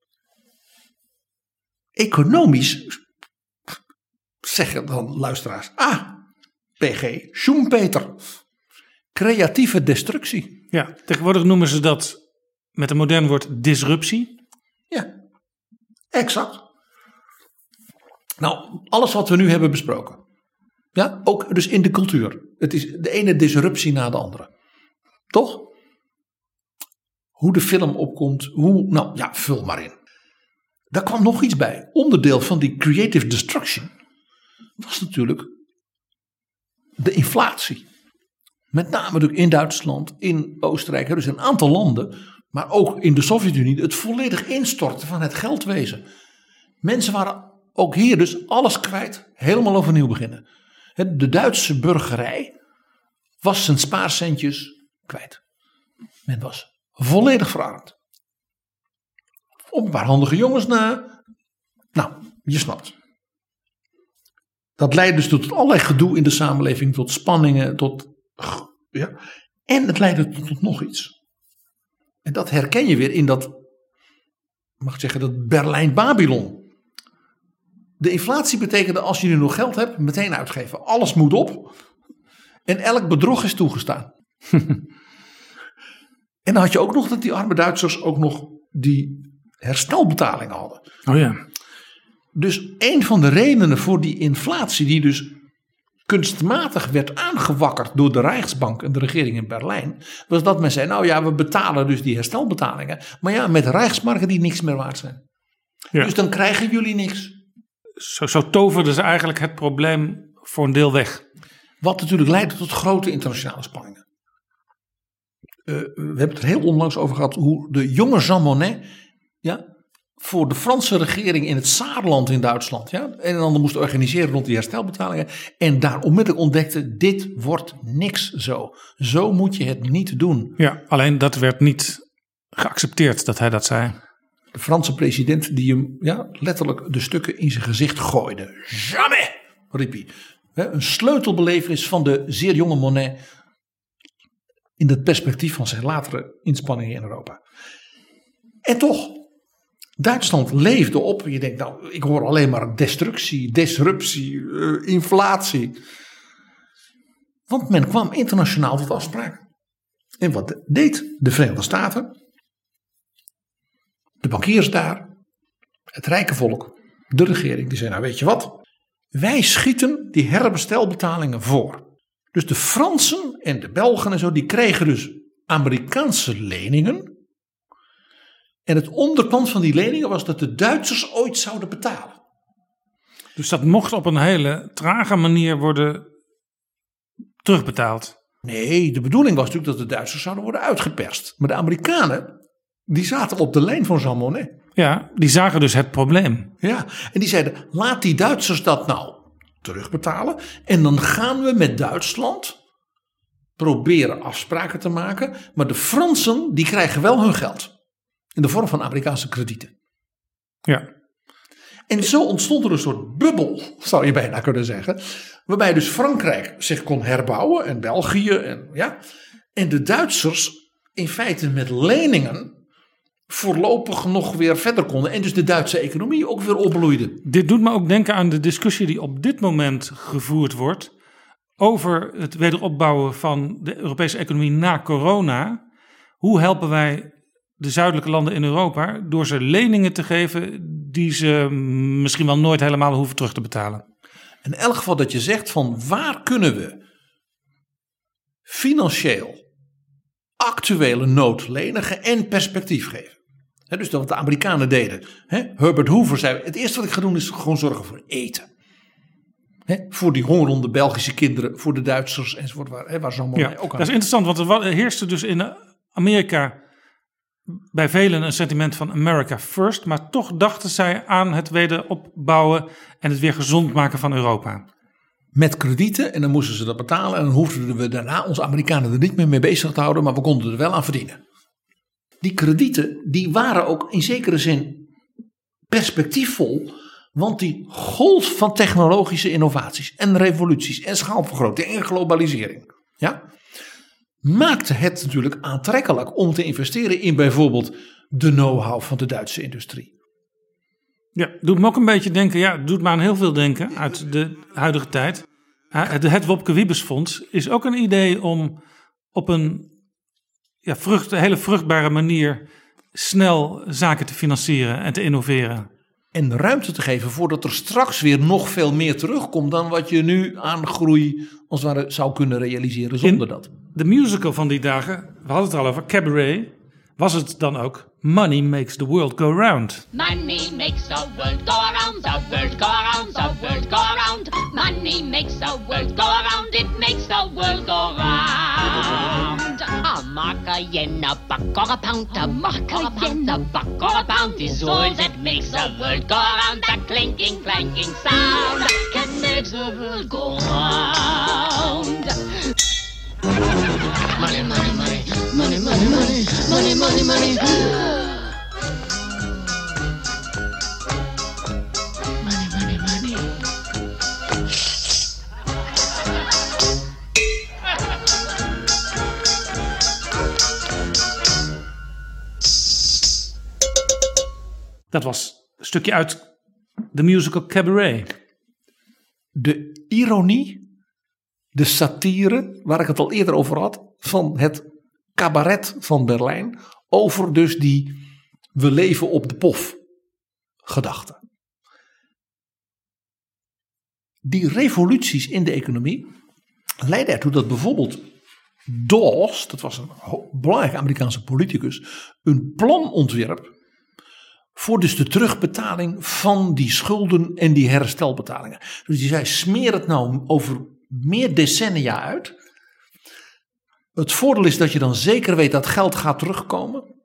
Economisch zeggen dan luisteraars, ah, P G, Schumpeter, creatieve destructie. Ja, tegenwoordig noemen ze dat met een modern woord disruptie. Ja, exact. Nou, alles wat we nu hebben besproken. Ja, ook dus in de cultuur. Het is de ene disruptie na de andere. Toch? Hoe de film opkomt, hoe, nou ja, vul maar in. Daar kwam nog iets bij. Onderdeel van die creative destruction was natuurlijk de inflatie. Met name natuurlijk in Duitsland, in Oostenrijk, dus een aantal landen, maar ook in de Sovjet-Unie, het volledig instorten van het geldwezen. Mensen waren ook hier dus alles kwijt, helemaal overnieuw beginnen. De Duitse burgerij was zijn spaarcentjes kwijt. Men was volledig verarmd. Op een paar handige jongens na. Nou, je snapt. Dat leidt dus tot allerlei gedoe in de samenleving, tot spanningen, tot. Ja, en het leidde tot, tot nog iets. En dat herken je weer in dat, mag ik zeggen, dat Berlijn-Babylon. De inflatie betekende als je nu nog geld hebt, meteen uitgeven. Alles moet op. En elk bedrog is toegestaan. En dan had je ook nog dat die arme Duitsers ook nog die herstelbetalingen hadden. Oh ja. Dus een van de redenen voor die inflatie, die dus kunstmatig werd aangewakkerd door de Rijksbank en de regering in Berlijn, was dat men zei, nou ja, we betalen dus die herstelbetalingen, maar ja, met Rijksmarken die niks meer waard zijn. Ja. Dus dan krijgen jullie niks. Zo, zo toverden ze eigenlijk het probleem voor een deel weg. Wat natuurlijk leidde tot grote internationale spanningen. Uh, we hebben het er heel onlangs over gehad hoe de jonge Jean Monnet, ja, voor de Franse regering in het Saarland in Duitsland, ja, een en ander moest organiseren rond die herstelbetalingen. En daar onmiddellijk ontdekte, dit wordt niks zo. Zo moet je het niet doen. Ja, alleen dat werd niet geaccepteerd dat hij dat zei. De Franse president die hem ja, letterlijk de stukken in zijn gezicht gooide. Jamais, riep hij. Een sleutelbelevenis van de zeer jonge Monnet in het perspectief van zijn latere inspanningen in Europa. En toch, Duitsland leefde op. Je denkt, nou, ik hoor alleen maar destructie, disruptie, uh, inflatie. Want men kwam internationaal tot afspraken. En wat deed de Verenigde Staten? De bankiers daar, het rijke volk, de regering, die zei, nou weet je wat? Wij schieten die herbestelbetalingen voor. Dus de Fransen en de Belgen en zo, die kregen dus Amerikaanse leningen. En het onderpand van die leningen was dat de Duitsers ooit zouden betalen. Dus dat mocht op een hele trage manier worden terugbetaald. Nee, de bedoeling was natuurlijk dat de Duitsers zouden worden uitgeperst. Maar de Amerikanen, die zaten op de lijn van Jean Monnet. Ja, die zagen dus het probleem. Ja, en die zeiden, laat die Duitsers dat nou terugbetalen. En dan gaan we met Duitsland proberen afspraken te maken. Maar de Fransen, die krijgen wel hun geld. In de vorm van Amerikaanse kredieten. Ja. En zo ontstond er een soort bubbel, zou je bijna kunnen zeggen. Waarbij dus Frankrijk zich kon herbouwen. En België. En, ja, en de Duitsers in feite met leningen voorlopig nog weer verder konden. En dus de Duitse economie ook weer opbloeide. Dit doet me ook denken aan de discussie die op dit moment gevoerd wordt. Over het wederopbouwen van de Europese economie na corona. Hoe helpen wij de zuidelijke landen in Europa door ze leningen te geven die ze misschien wel nooit helemaal hoeven terug te betalen. In elk geval dat je zegt van waar kunnen we financieel actuele nood lenigen en perspectief geven. He, dus dat wat de Amerikanen deden. He, Herbert Hoover zei, het eerste wat ik ga doen is gewoon zorgen voor eten. He, voor die hongerende Belgische kinderen, voor de Duitsers enzovoort. Waar, he, waar Jean Monnet ja, ook aan. Dat is interessant, want er heerste dus in Amerika bij velen een sentiment van America first. Maar toch dachten zij aan het wederopbouwen en het weer gezond maken van Europa. Met kredieten en dan moesten ze dat betalen. En dan hoefden we daarna onze Amerikanen er niet meer mee bezig te houden. Maar we konden er wel aan verdienen. Die kredieten die waren ook in zekere zin perspectiefvol. Want die golf van technologische innovaties en revoluties en schaalvergroting en globalisering. Ja, maakte het natuurlijk aantrekkelijk om te investeren in bijvoorbeeld de know-how van de Duitse industrie. Ja, doet me ook een beetje denken, ja, doet me aan heel veel denken uit de huidige tijd. Het, het Wopke Wiebesfonds is ook een idee om op een ja, vrucht, hele vruchtbare manier snel zaken te financieren en te innoveren. En ruimte te geven voordat er straks weer nog veel meer terugkomt dan wat je nu aan groei als het ware zou kunnen realiseren zonder In dat. De musical van die dagen, we hadden het er al over, Cabaret, was het dan ook Money Makes the World Go Round. Money makes the world go around, the world go around, the world go around. Money makes the world go around, it makes the world go round. A mark, a yen, a buck or a pound, a mark, a yen, a buck or a pound is all that makes the world go around. That clinking, clanking sound can make the world go round. Money, money, money, money, money, money, money, money, money. Money, money, money. Dat was een stukje uit de musical Cabaret. De ironie, de satire, waar ik het al eerder over had, van het cabaret van Berlijn, over dus die we leven op de pof gedachte. Die revoluties in de economie leidden ertoe dat bijvoorbeeld Dawes, dat was een belangrijke Amerikaanse politicus, een plan ontwierp voor dus de terugbetaling van die schulden en die herstelbetalingen. Dus die zei, smeer het nou over meer decennia uit. Het voordeel is dat je dan zeker weet dat geld gaat terugkomen.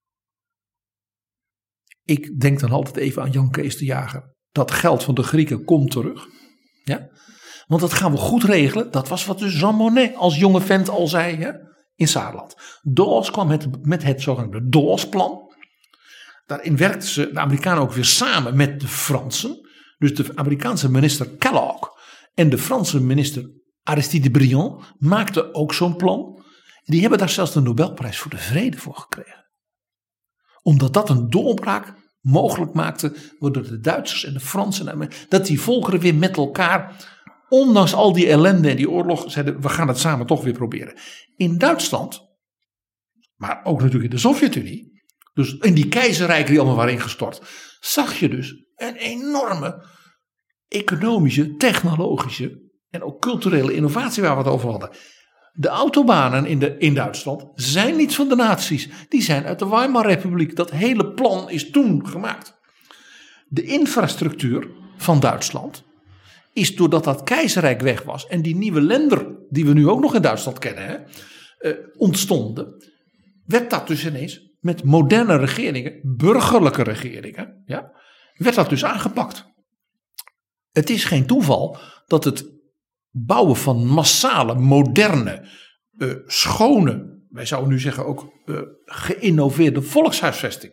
Ik denk dan altijd even aan Jan Kees de Jager. Dat geld van de Grieken komt terug. Ja? Want dat gaan we goed regelen. Dat was wat dus Jean Monnet als jonge vent al zei, hè, in Saarland. Dawes kwam met, met het zogenaamde Dawes-plan. Daarin werkten ze, de Amerikanen, ook weer samen met de Fransen. Dus de Amerikaanse minister Kellogg en de Franse minister Aristide Briand maakten ook zo'n plan. En die hebben daar zelfs de Nobelprijs voor de Vrede voor gekregen. Omdat dat een doorbraak mogelijk maakte, waardoor de Duitsers en de Fransen, dat die volkeren weer met elkaar, ondanks al die ellende en die oorlog, zeiden, we gaan het samen toch weer proberen. In Duitsland, maar ook natuurlijk in de Sovjet-Unie, dus in die keizerrijken die allemaal waren ingestort, zag je dus een enorme economische, technologische en ook culturele innovatie waar we het over hadden. De autobanen in, de, in Duitsland zijn niet van de nazi's. Die zijn uit de Weimarrepubliek. Dat hele plan is toen gemaakt. De infrastructuur van Duitsland is, doordat dat keizerrijk weg was en die nieuwe lender die we nu ook nog in Duitsland kennen, hè, uh, ontstonden, werd dat dus ineens met moderne regeringen, burgerlijke regeringen, ja, werd dat dus aangepakt. Het is geen toeval dat het bouwen van massale, moderne, uh, schone, wij zouden nu zeggen ook uh, geïnnoveerde volkshuisvesting.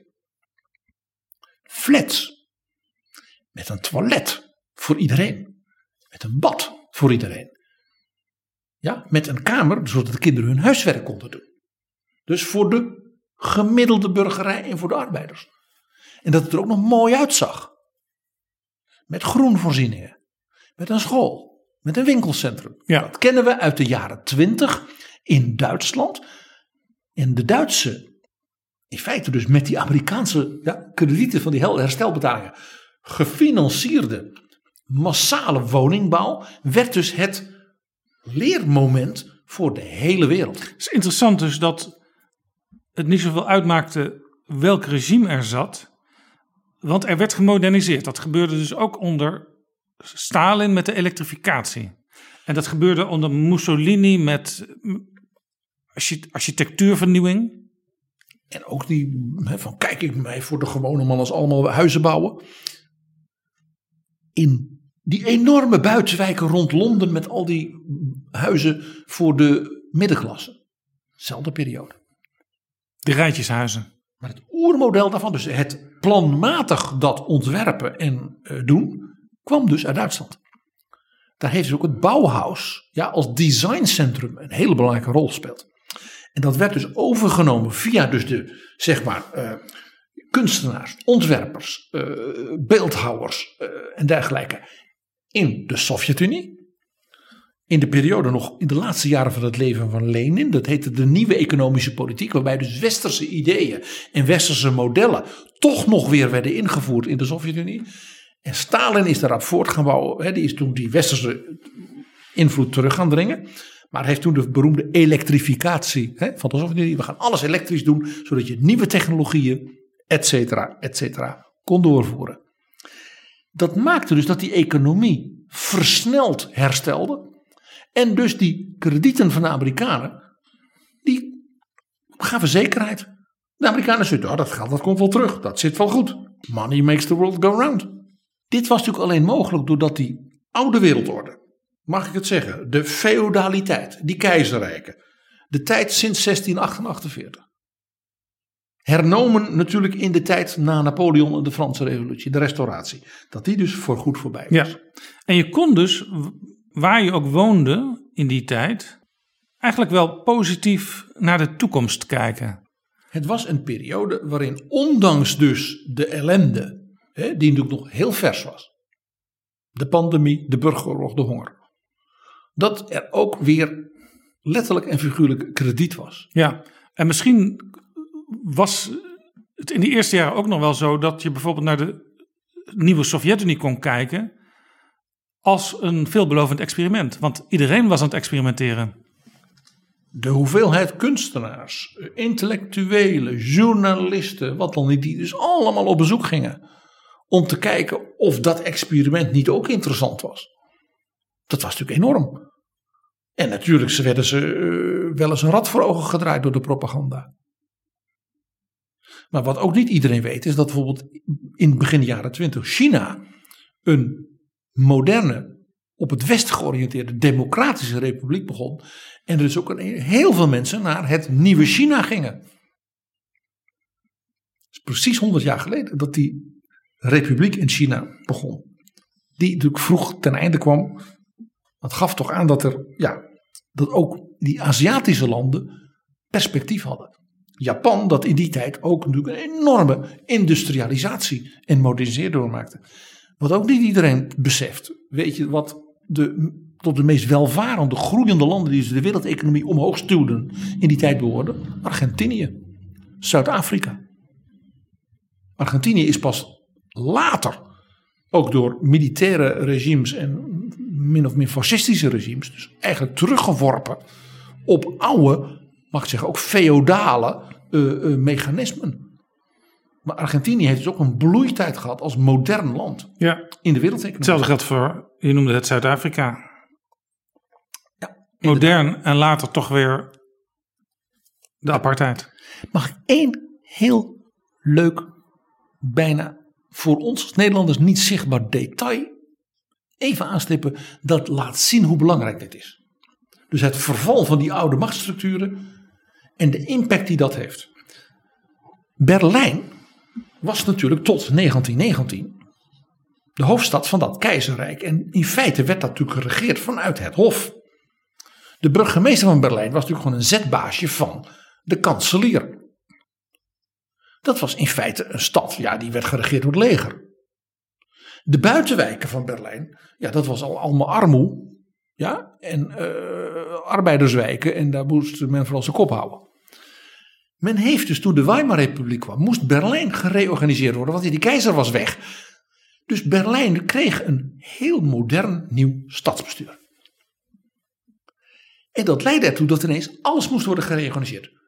Flats. Met een toilet voor iedereen. Met een bad voor iedereen. Ja, met een kamer zodat de kinderen hun huiswerk konden doen. Dus voor de gemiddelde burgerij en voor de arbeiders. En dat het er ook nog mooi uitzag. Met groenvoorzieningen. Met een school. Met een winkelcentrum. Ja. Dat kennen we uit de jaren twintig in Duitsland. En de Duitse, in feite dus met die Amerikaanse ja, kredieten van die herstelbetalingen gefinancierde massale woningbouw werd dus het leermoment voor de hele wereld. Het is interessant dus dat het niet zoveel uitmaakte welk regime er zat. Want er werd gemoderniseerd. Dat gebeurde dus ook onder Stalin met de elektrificatie. En dat gebeurde onder Mussolini met architectuurvernieuwing. En ook die, van kijk ik mij voor de gewone man als allemaal huizen bouwen. In die enorme buitenwijken rond Londen met al die huizen voor de middenklasse. Zelfde periode. De rijtjeshuizen. Maar het oermodel daarvan, dus het planmatig dat ontwerpen en uh, doen, kwam dus uit Duitsland. Daar heeft dus ook het Bauhaus ja, als designcentrum een hele belangrijke rol gespeeld. En dat werd dus overgenomen via dus de zeg maar uh, kunstenaars, ontwerpers, uh, beeldhouwers uh, en dergelijke in de Sovjet-Unie. In de periode nog in de laatste jaren van het leven van Lenin. Dat heette de nieuwe economische politiek. Waarbij dus westerse ideeën en westerse modellen toch nog weer werden ingevoerd in de Sovjet-Unie. En Stalin is daarop voort gaan bouwen. Hè, die is toen die westerse invloed terug gaan dringen. Maar heeft toen de beroemde elektrificatie hè, van de Sovjet-Unie. We gaan alles elektrisch doen. Zodat je nieuwe technologieën, et cetera, et cetera, kon doorvoeren. Dat maakte dus dat die economie versneld herstelde. En dus die kredieten van de Amerikanen, die gaven zekerheid. De Amerikanen zeiden, oh, dat geld dat komt wel terug, dat zit wel goed. Money makes the world go round. Dit was natuurlijk alleen mogelijk doordat die oude wereldorde, mag ik het zeggen, de feodaliteit, die keizerrijken, de tijd sinds zestien achtenachtenveertig. Hernomen natuurlijk in de tijd na Napoleon en de Franse revolutie, de restauratie. Dat die dus voorgoed voorbij was. Ja. En je kon dus, waar je ook woonde in die tijd, eigenlijk wel positief naar de toekomst kijken. Het was een periode waarin ondanks dus de ellende, hè, die natuurlijk nog heel vers was. De pandemie, de burgeroorlog, de honger. Dat er ook weer letterlijk en figuurlijk krediet was. Ja, en misschien was het in die eerste jaren ook nog wel zo dat je bijvoorbeeld naar de nieuwe Sovjet-Unie kon kijken als een veelbelovend experiment. Want iedereen was aan het experimenteren. De hoeveelheid kunstenaars, intellectuelen, journalisten, wat dan niet, die dus allemaal op bezoek gingen om te kijken of dat experiment niet ook interessant was. Dat was natuurlijk enorm. En natuurlijk werden ze uh, wel eens een rad voor ogen gedraaid door de propaganda. Maar wat ook niet iedereen weet is dat bijvoorbeeld in begin jaren twintig China een moderne, op het westen georiënteerde democratische republiek begon. En er dus ook een, heel veel mensen naar het nieuwe China gingen. Het is precies honderd jaar geleden dat die republiek in China begon. Die natuurlijk vroeg ten einde kwam. Dat gaf toch aan dat er, ja, dat ook die Aziatische landen perspectief hadden. Japan, dat in die tijd ook natuurlijk een enorme industrialisatie en modernisering doormaakte. Wat ook niet iedereen beseft. Weet je wat de, tot de meest welvarende, groeiende landen die de wereldeconomie omhoog stuwden in die tijd behoorden? Argentinië, Zuid-Afrika. Argentinië is pas later, ook door militaire regimes en min of meer fascistische regimes, dus eigenlijk teruggeworpen op oude, mag ik zeggen, ook feodale uh, uh, mechanismen. Maar Argentinië heeft dus ook een bloeitijd gehad als modern land ja. in de wereldeconomie. Hetzelfde geldt voor, je noemde het Zuid-Afrika. Ja, modern en later toch weer de apartheid. Mag ik één heel leuk, bijna voor ons als Nederlanders niet zichtbaar detail even aanstippen, dat laat zien hoe belangrijk dit is. Dus het verval van die oude machtsstructuren en de impact die dat heeft. Berlijn was natuurlijk tot negentien negentien de hoofdstad van dat keizerrijk. En in feite werd dat natuurlijk geregeerd vanuit het Hof. De burgemeester van Berlijn was natuurlijk gewoon een zetbaasje van de kanselier. Dat was in feite een stad, ja, die werd geregeerd door het leger. De buitenwijken van Berlijn, ja, dat was al allemaal armoe. Ja, en uh, arbeiderswijken en daar moest men vooral zijn kop houden. Men heeft dus toen de Weimarrepubliek kwam, moest Berlijn gereorganiseerd worden, want die keizer was weg. Dus Berlijn kreeg een heel modern nieuw stadsbestuur. En dat leidde ertoe dat ineens alles moest worden gereorganiseerd.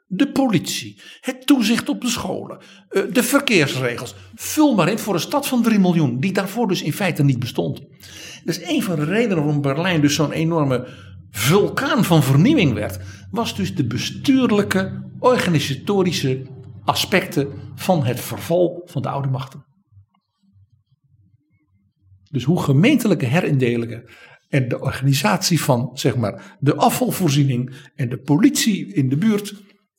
de politie, het toezicht op de scholen, de verkeersregels. Vul maar in voor een stad van drie miljoen, die daarvoor dus in feite niet bestond. Dus een van de redenen waarom Berlijn dus zo'n enorme vulkaan van vernieuwing werd, was dus de bestuurlijke, organisatorische aspecten van het verval van de oude machten. Dus hoe gemeentelijke herindelingen en de organisatie van zeg maar de afvalvoorziening en de politie in de buurt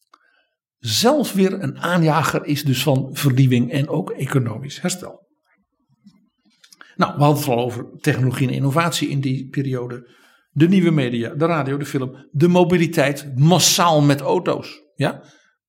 zelf weer een aanjager is dus van vernieuwing en ook economisch herstel. Nou, we hadden het al over technologie en innovatie in die periode. De nieuwe media, de radio, de film, de mobiliteit, massaal met auto's. Ja?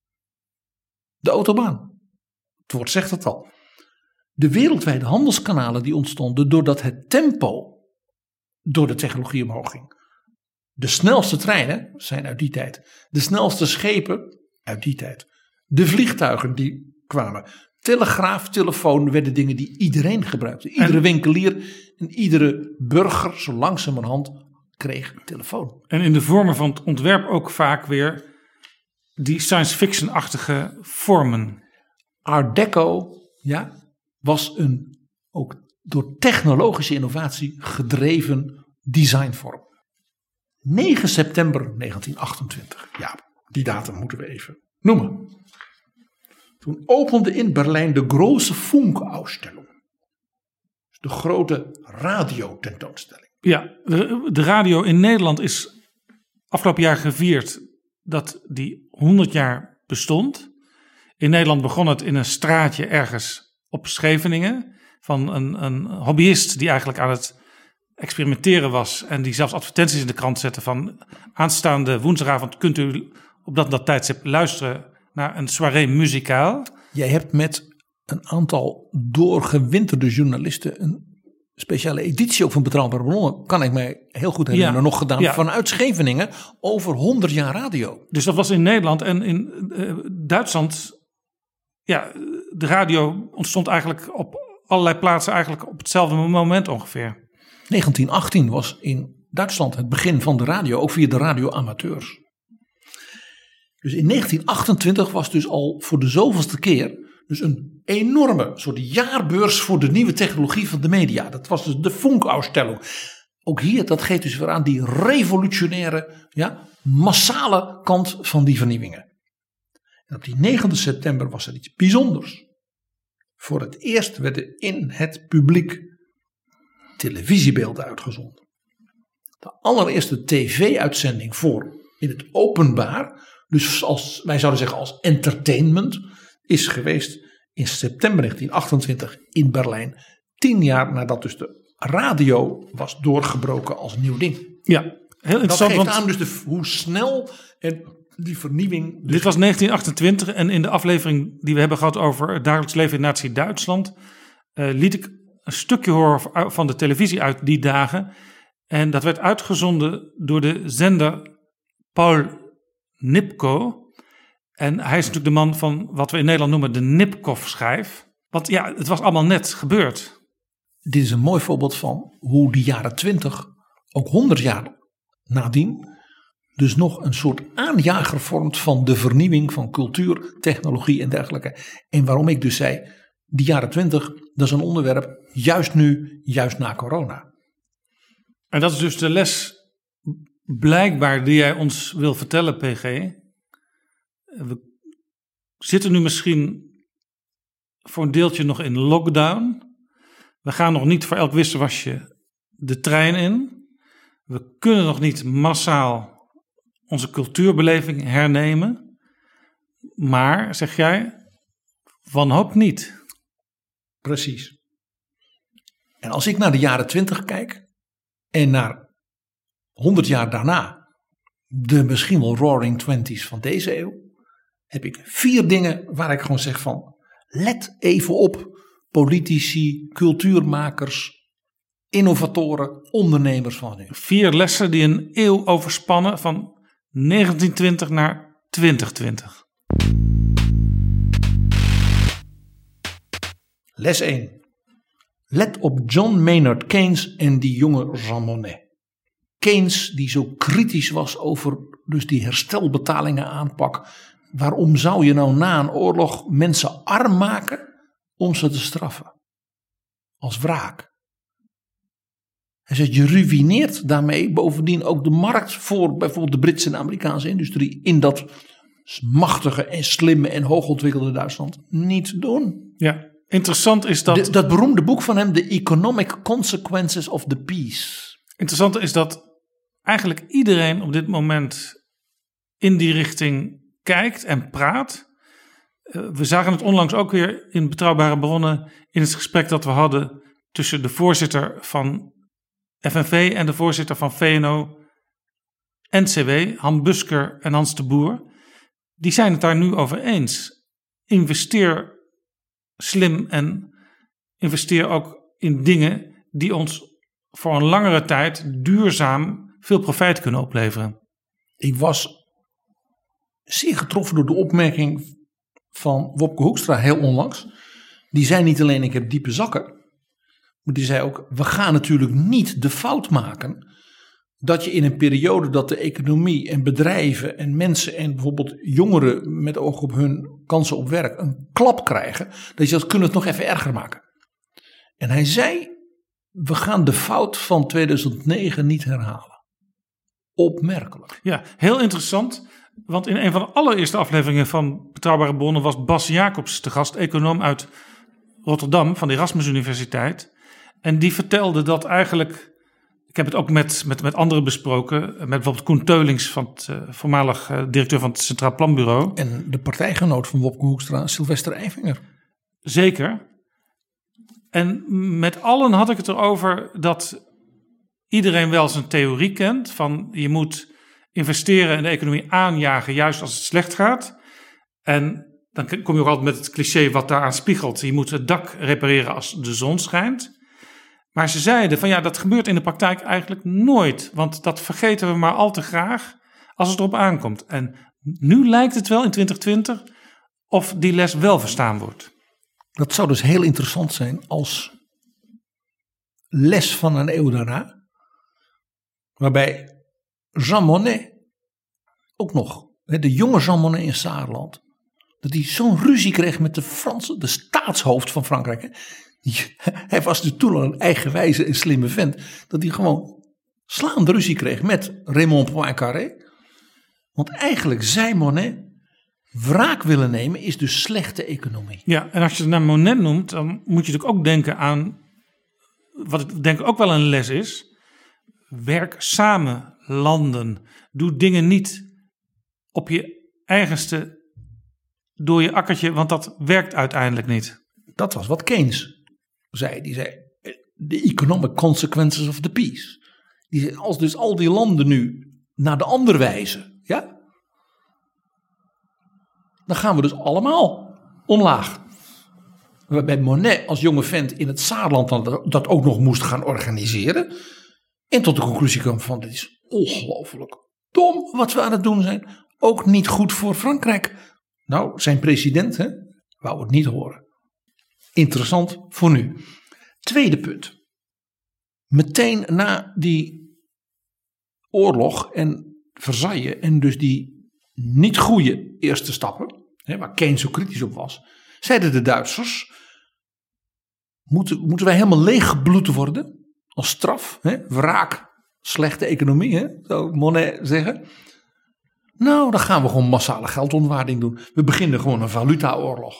De autobaan. Het woord zegt het al. De wereldwijde handelskanalen die ontstonden doordat het tempo door de technologie omhoog ging. De snelste treinen zijn uit die tijd. De snelste schepen uit die tijd. De vliegtuigen die kwamen. Telegraaf, telefoon werden dingen die iedereen gebruikte. Iedere en, winkelier en iedere burger zo langzamerhand kreeg een telefoon. En in de vormen van het ontwerp ook vaak weer die science fiction-achtige vormen. Art Deco, ja, was een ook door technologische innovatie gedreven designvorm. negen september negentien achtentwintig. Ja, die datum moeten we even noemen. Toen opende in Berlijn de grote Funkausstellung. De grote radiotentoonstelling. Ja, de, de radio in Nederland is afgelopen jaar gevierd dat die honderd jaar bestond. In Nederland begon het in een straatje ergens op Scheveningen. Van een, een hobbyist die eigenlijk aan het experimenteren was. En die zelfs advertenties in de krant zette van aanstaande woensdagavond kunt u op dat, dat tijdstip luisteren naar een soirée muzikaal. Jij hebt met een aantal doorgewinterde journalisten een speciale editie ook van Betrouwbare Bronnen, kan ik mij heel goed herinneren, ja, nog gedaan ja. vanuit Scheveningen over honderd jaar radio. Dus dat was in Nederland en in uh, Duitsland. Ja, de radio ontstond eigenlijk op allerlei plaatsen eigenlijk op hetzelfde moment ongeveer. negentien achttien was in Duitsland het begin van de radio, ook via de radioamateurs. Dus in negentien achtentwintig was dus al voor de zoveelste keer dus een enorme soort jaarbeurs voor de nieuwe technologie van de media. Dat was dus de Funkausstellung. Ook hier, dat geeft dus weer aan die revolutionaire, ja, massale kant van die vernieuwingen. En op die negende september was er iets bijzonders. Voor het eerst werden in het publiek televisiebeelden uitgezonden. De allereerste tv-uitzending voor in het openbaar, dus als, wij zouden zeggen als entertainment, is geweest in september negentien achtentwintig in Berlijn. Tien jaar nadat dus de radio was doorgebroken als nieuw ding. Ja, heel interessant. Dat geeft want aan dus de, hoe snel en die vernieuwing. Dus dit was negentien achtentwintig en in de aflevering die we hebben gehad over het dagelijks leven in Nazi-Duitsland Uh, liet ik een stukje horen van de televisie uit die dagen. En dat werd uitgezonden door de zender Paul Nipkow. En hij is natuurlijk de man van wat we in Nederland noemen de Nipkow-schijf. Want ja, het was allemaal net gebeurd. Dit is een mooi voorbeeld van hoe de jaren twintig, ook honderd jaar nadien, dus nog een soort aanjager vormt van de vernieuwing van cultuur, technologie en dergelijke. En waarom ik dus zei, die jaren twintig, dat is een onderwerp juist nu, juist na corona. En dat is dus de les blijkbaar die jij ons wil vertellen, P G. We zitten nu misschien voor een deeltje nog in lockdown. We gaan nog niet voor elk wisselwasje de trein in. We kunnen nog niet massaal onze cultuurbeleving hernemen. Maar, zeg jij, wanhoop niet. Precies. En als ik naar de jaren twintig kijk en naar honderd jaar daarna, de misschien wel roaring twenties van deze eeuw, heb ik vier dingen waar ik gewoon zeg van, let even op, politici, cultuurmakers, innovatoren, ondernemers van nu. Vier lessen die een eeuw overspannen van negentien twintig naar twintig twintig. Les één. Let op John Maynard Keynes en die jonge Jean Monnet. Keynes die zo kritisch was over dus die herstelbetalingen aanpak waarom zou je nou na een oorlog mensen arm maken om ze te straffen? Als wraak. Hij zegt, je ruïneert daarmee bovendien ook de markt voor bijvoorbeeld de Britse en Amerikaanse industrie in dat machtige en slimme en hoogontwikkelde Duitsland niet doen. Ja, interessant is dat... De, dat beroemde boek van hem, The Economic Consequences of the Peace. Interessant is dat eigenlijk iedereen op dit moment in die richting kijkt en praat. Uh, we zagen het onlangs ook weer in Betrouwbare Bronnen in het gesprek dat we hadden tussen de voorzitter van F N V en de voorzitter van V N O N C W, Han Busker en Hans de Boer. Die zijn het daar nu over eens. Investeer slim en investeer ook in dingen die ons voor een langere tijd duurzaam veel profijt kunnen opleveren. Ik was zeer getroffen door de opmerking van Wopke Hoekstra heel onlangs. Die zei niet alleen ik heb diepe zakken. Maar die zei ook we gaan natuurlijk niet de fout maken dat je in een periode dat de economie en bedrijven en mensen en bijvoorbeeld jongeren met oog op hun kansen op werk een klap krijgen. Dat je dat kunnen het nog even erger maken. En hij zei we gaan de fout van tweeduizend negen niet herhalen. Opmerkelijk. Ja, heel interessant. Want in een van de allereerste afleveringen van Betrouwbare Bronnen was Bas Jacobs te gast, econoom uit Rotterdam van de Erasmus Universiteit. En die vertelde dat eigenlijk, ik heb het ook met, met, met anderen besproken, met bijvoorbeeld Koen Teulings, van het, uh, voormalig uh, directeur van het Centraal Planbureau. En de partijgenoot van Wopke Hoekstra, Sylvester Eifinger. Zeker. En met allen had ik het erover dat iedereen wel zijn theorie kent van je moet investeren en de economie aanjagen juist als het slecht gaat. En dan kom je ook altijd met het cliché wat daaraan spiegelt. Je moet het dak repareren als de zon schijnt. Maar ze zeiden van ja, dat gebeurt in de praktijk eigenlijk nooit. Want dat vergeten we maar al te graag als het erop aankomt. En nu lijkt het wel in twintig twintig of die les wel verstaan wordt. Dat zou dus heel interessant zijn als les van een eeuw daarna. Waarbij Jean Monnet, ook nog, de jonge Jean Monnet in Saarland, dat hij zo'n ruzie kreeg met de Franse, de staatshoofd van Frankrijk. Hè. Hij was dus toen al een eigenwijze en slimme vent, dat hij gewoon slaande ruzie kreeg met Raymond Poincaré. Want eigenlijk zei Monnet, wraak willen nemen is dus slechte economie. Ja, en als je het naar Monnet noemt, dan moet je natuurlijk ook denken aan, wat ik denk ook wel een les is, werk samen, landen. Doe dingen niet op je eigenste, door je akkertje, want dat werkt uiteindelijk niet. Dat was wat Keynes zei. Die zei, the economic consequences of the peace. Die zei, als dus al die landen nu naar de ander wijzen, ja, dan gaan we dus allemaal omlaag. Waarbij Monnet als jonge vent in het Saarland dat ook nog moest gaan organiseren. En tot de conclusie kwam van, dit is ongelooflijk dom wat we aan het doen zijn. Ook niet goed voor Frankrijk. Nou, zijn president hè, wou het niet horen. Interessant voor nu. Tweede punt. Meteen na die oorlog en Versailles en dus die niet goede eerste stappen, hè, waar Keynes zo kritisch op was, zeiden de Duitsers, moeten, moeten wij helemaal leeggebloed worden als straf, hè, wraak, slechte economie, hè, zou Monnet zeggen. Nou, dan gaan we gewoon massale geldontwaarding doen. We beginnen gewoon een valutaoorlog.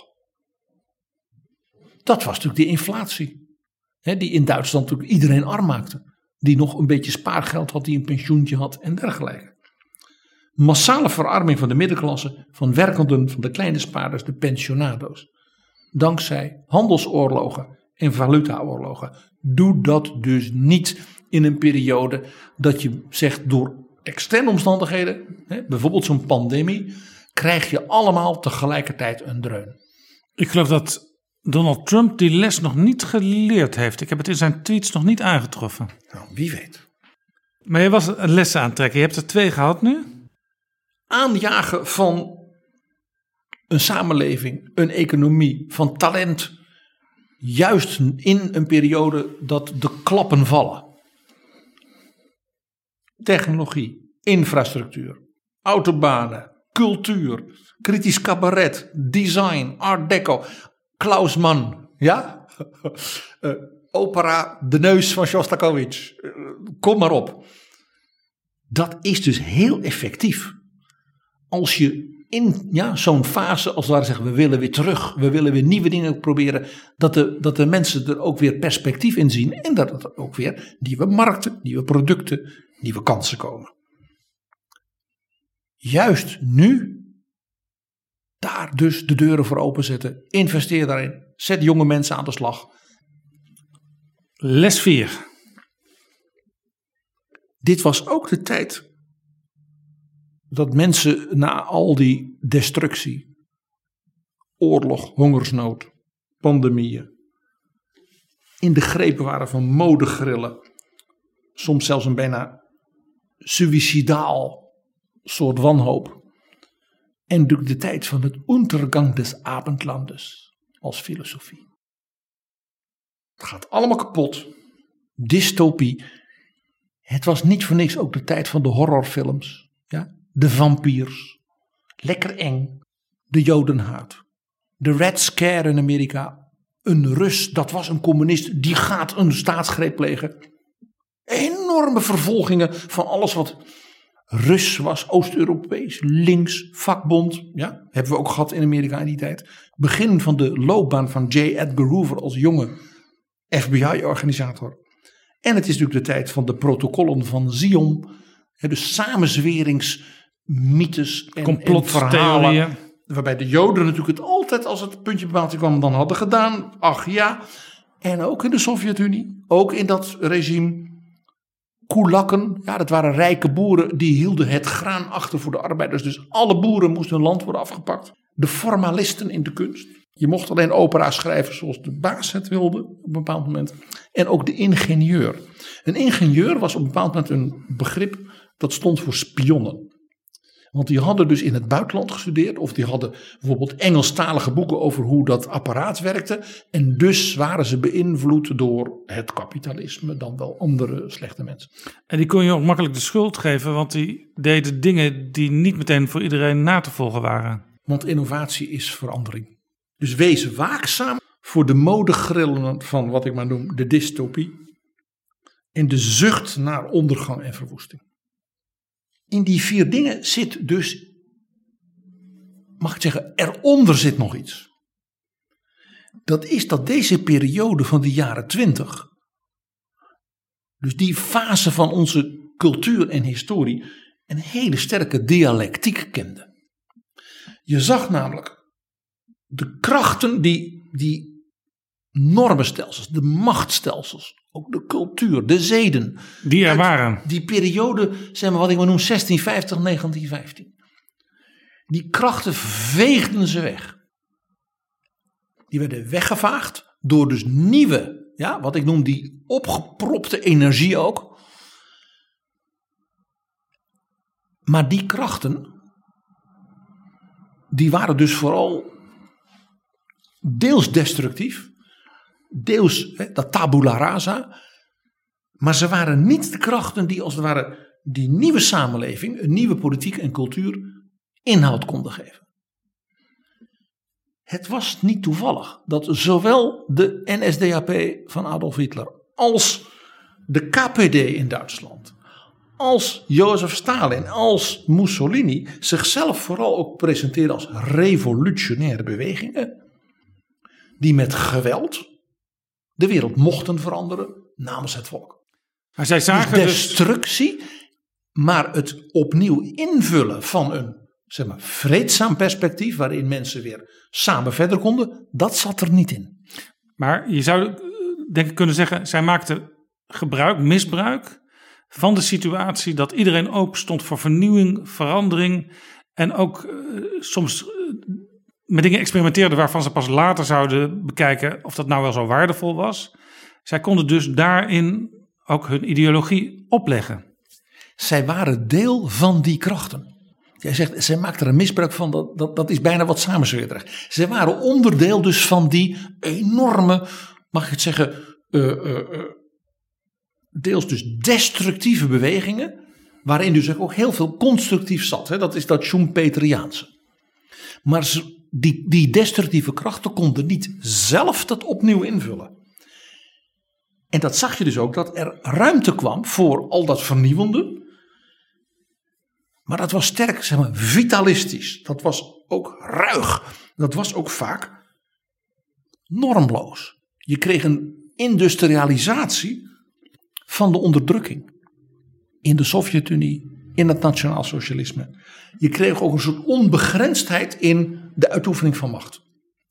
Dat was natuurlijk de inflatie. Hè, die in Duitsland natuurlijk iedereen arm maakte. Die nog een beetje spaargeld had, die een pensioentje had en dergelijke. Massale verarming van de middenklasse, van werkenden, van de kleine spaarders, de pensionado's. Dankzij handelsoorlogen en valutaoorlogen. Doe dat dus niet in een periode dat je zegt door externe omstandigheden, hè, bijvoorbeeld zo'n pandemie, krijg je allemaal tegelijkertijd een dreun. Ik geloof dat Donald Trump die les nog niet geleerd heeft. Ik heb het in zijn tweets nog niet aangetroffen. Nou, wie weet. Maar je was een lessen aantrekken. Je hebt er twee gehad nu. Aanjagen van een samenleving, een economie, van talent. Juist in een periode dat de klappen vallen. Technologie, infrastructuur, autobanen, cultuur, kritisch cabaret, design, art deco, Klaus Mann, ja? uh, opera De Neus van Shostakovich, uh, kom maar op. Dat is dus heel effectief. Als je in ja, zo'n fase, als we zeggen, we willen weer terug, we willen weer nieuwe dingen proberen, dat de, dat de mensen er ook weer perspectief in zien en dat er ook weer nieuwe markten, nieuwe producten, nieuwe kansen komen. Juist nu, daar dus de deuren voor openzetten, investeer daarin, zet jonge mensen aan de slag. Les vier. Dit was ook de tijd dat mensen na al die destructie, oorlog, hongersnood, pandemieën, in de grepen waren van modegrillen, soms zelfs een bijna suïcidaal soort wanhoop. En natuurlijk de tijd van het Untergang des Abendlandes als filosofie. Het gaat allemaal kapot. Dystopie. Het was niet voor niks ook de tijd van de horrorfilms. Ja? De vampiers. Lekker eng. De jodenhaat. De Red Scare in Amerika. Een Rus, dat was een communist, die gaat een staatsgreep plegen. Enorme vervolgingen van alles wat Rus was, Oost-Europees, links, vakbond. Ja, hebben we ook gehad in Amerika in die tijd. Begin van de loopbaan van J. Edgar Hoover als jonge F B I-organisator. En het is natuurlijk de tijd van de protocollen van Zion. Dus samenzweringsmythes en, en verhalen. Waarbij de Joden natuurlijk het altijd als het puntje bepaald kwam dan hadden gedaan. Ach ja. En ook in de Sovjet-Unie. Ook in dat regime. Koelakken. Ja, dat waren rijke boeren. Die hielden het graan achter voor de arbeiders. Dus alle boeren moesten hun land worden afgepakt. De formalisten in de kunst. Je mocht alleen opera schrijven zoals de baas het wilde op een bepaald moment. En ook de ingenieur. Een ingenieur was op een bepaald moment een begrip dat stond voor spionnen. Want die hadden dus in het buitenland gestudeerd. Of die hadden bijvoorbeeld Engelstalige boeken over hoe dat apparaat werkte. En dus waren ze beïnvloed door het kapitalisme dan wel andere slechte mensen. En die kon je ook makkelijk de schuld geven. Want die deden dingen die niet meteen voor iedereen na te volgen waren. Want innovatie is verandering. Dus wees waakzaam voor de modegrillen van wat ik maar noem de dystopie. En de zucht naar ondergang en verwoesting. In die vier dingen zit dus, mag ik zeggen, eronder zit nog iets. Dat is dat deze periode van de jaren twintig, dus die fase van onze cultuur en historie, een hele sterke dialectiek kende. Je zag namelijk de krachten die, die normenstelsels, de machtsstelsels, ook de cultuur, de zeden. Die er waren. Die periode, zeg maar wat ik maar noem, zestien vijftig, negentien vijftien. Die krachten veegden ze weg. Die werden weggevaagd door dus nieuwe, ja, wat ik noem die opgepropte energie ook. Maar die krachten, die waren dus vooral deels destructief. Deels hè, dat tabula rasa. Maar ze waren niet de krachten die als het ware die nieuwe samenleving, een nieuwe politiek en cultuur inhoud konden geven. Het was niet toevallig dat zowel de N S D A P van Adolf Hitler als de K P D in Duitsland, als Jozef Stalin, als Mussolini zichzelf vooral ook presenteerden als revolutionaire bewegingen die met geweld de wereld mochten veranderen namens het volk. Maar zij zagen dus destructie, dus... maar het opnieuw invullen van een zeg maar, vreedzaam perspectief waarin mensen weer samen verder konden, dat zat er niet in. Maar je zou denk ik kunnen zeggen, zij maakten gebruik, misbruik van de situatie dat iedereen open stond voor vernieuwing, verandering en ook uh, soms uh, met dingen experimenteerden waarvan ze pas later zouden bekijken of dat nou wel zo waardevol was. Zij konden dus daarin ook hun ideologie opleggen. Zij waren deel van die krachten. Jij zegt, zij maakten er een misbruik van, dat, dat, dat is bijna wat samenzweerderig. Zij waren onderdeel dus van die enorme, mag ik het zeggen, uh, uh, uh, deels dus destructieve bewegingen, waarin dus ook heel veel constructief zat. Hè? Dat is dat Schumpeteriaanse. Maar ze, die, die destructieve krachten konden niet zelf dat opnieuw invullen. En dat zag je dus ook, dat er ruimte kwam voor al dat vernieuwende. Maar dat was sterk, zeg maar, vitalistisch. Dat was ook ruig. Dat was ook vaak normloos. Je kreeg een industrialisatie van de onderdrukking. In de Sovjet-Unie, in het nationaalsocialisme. Je kreeg ook een soort onbegrensdheid in de uitoefening van macht.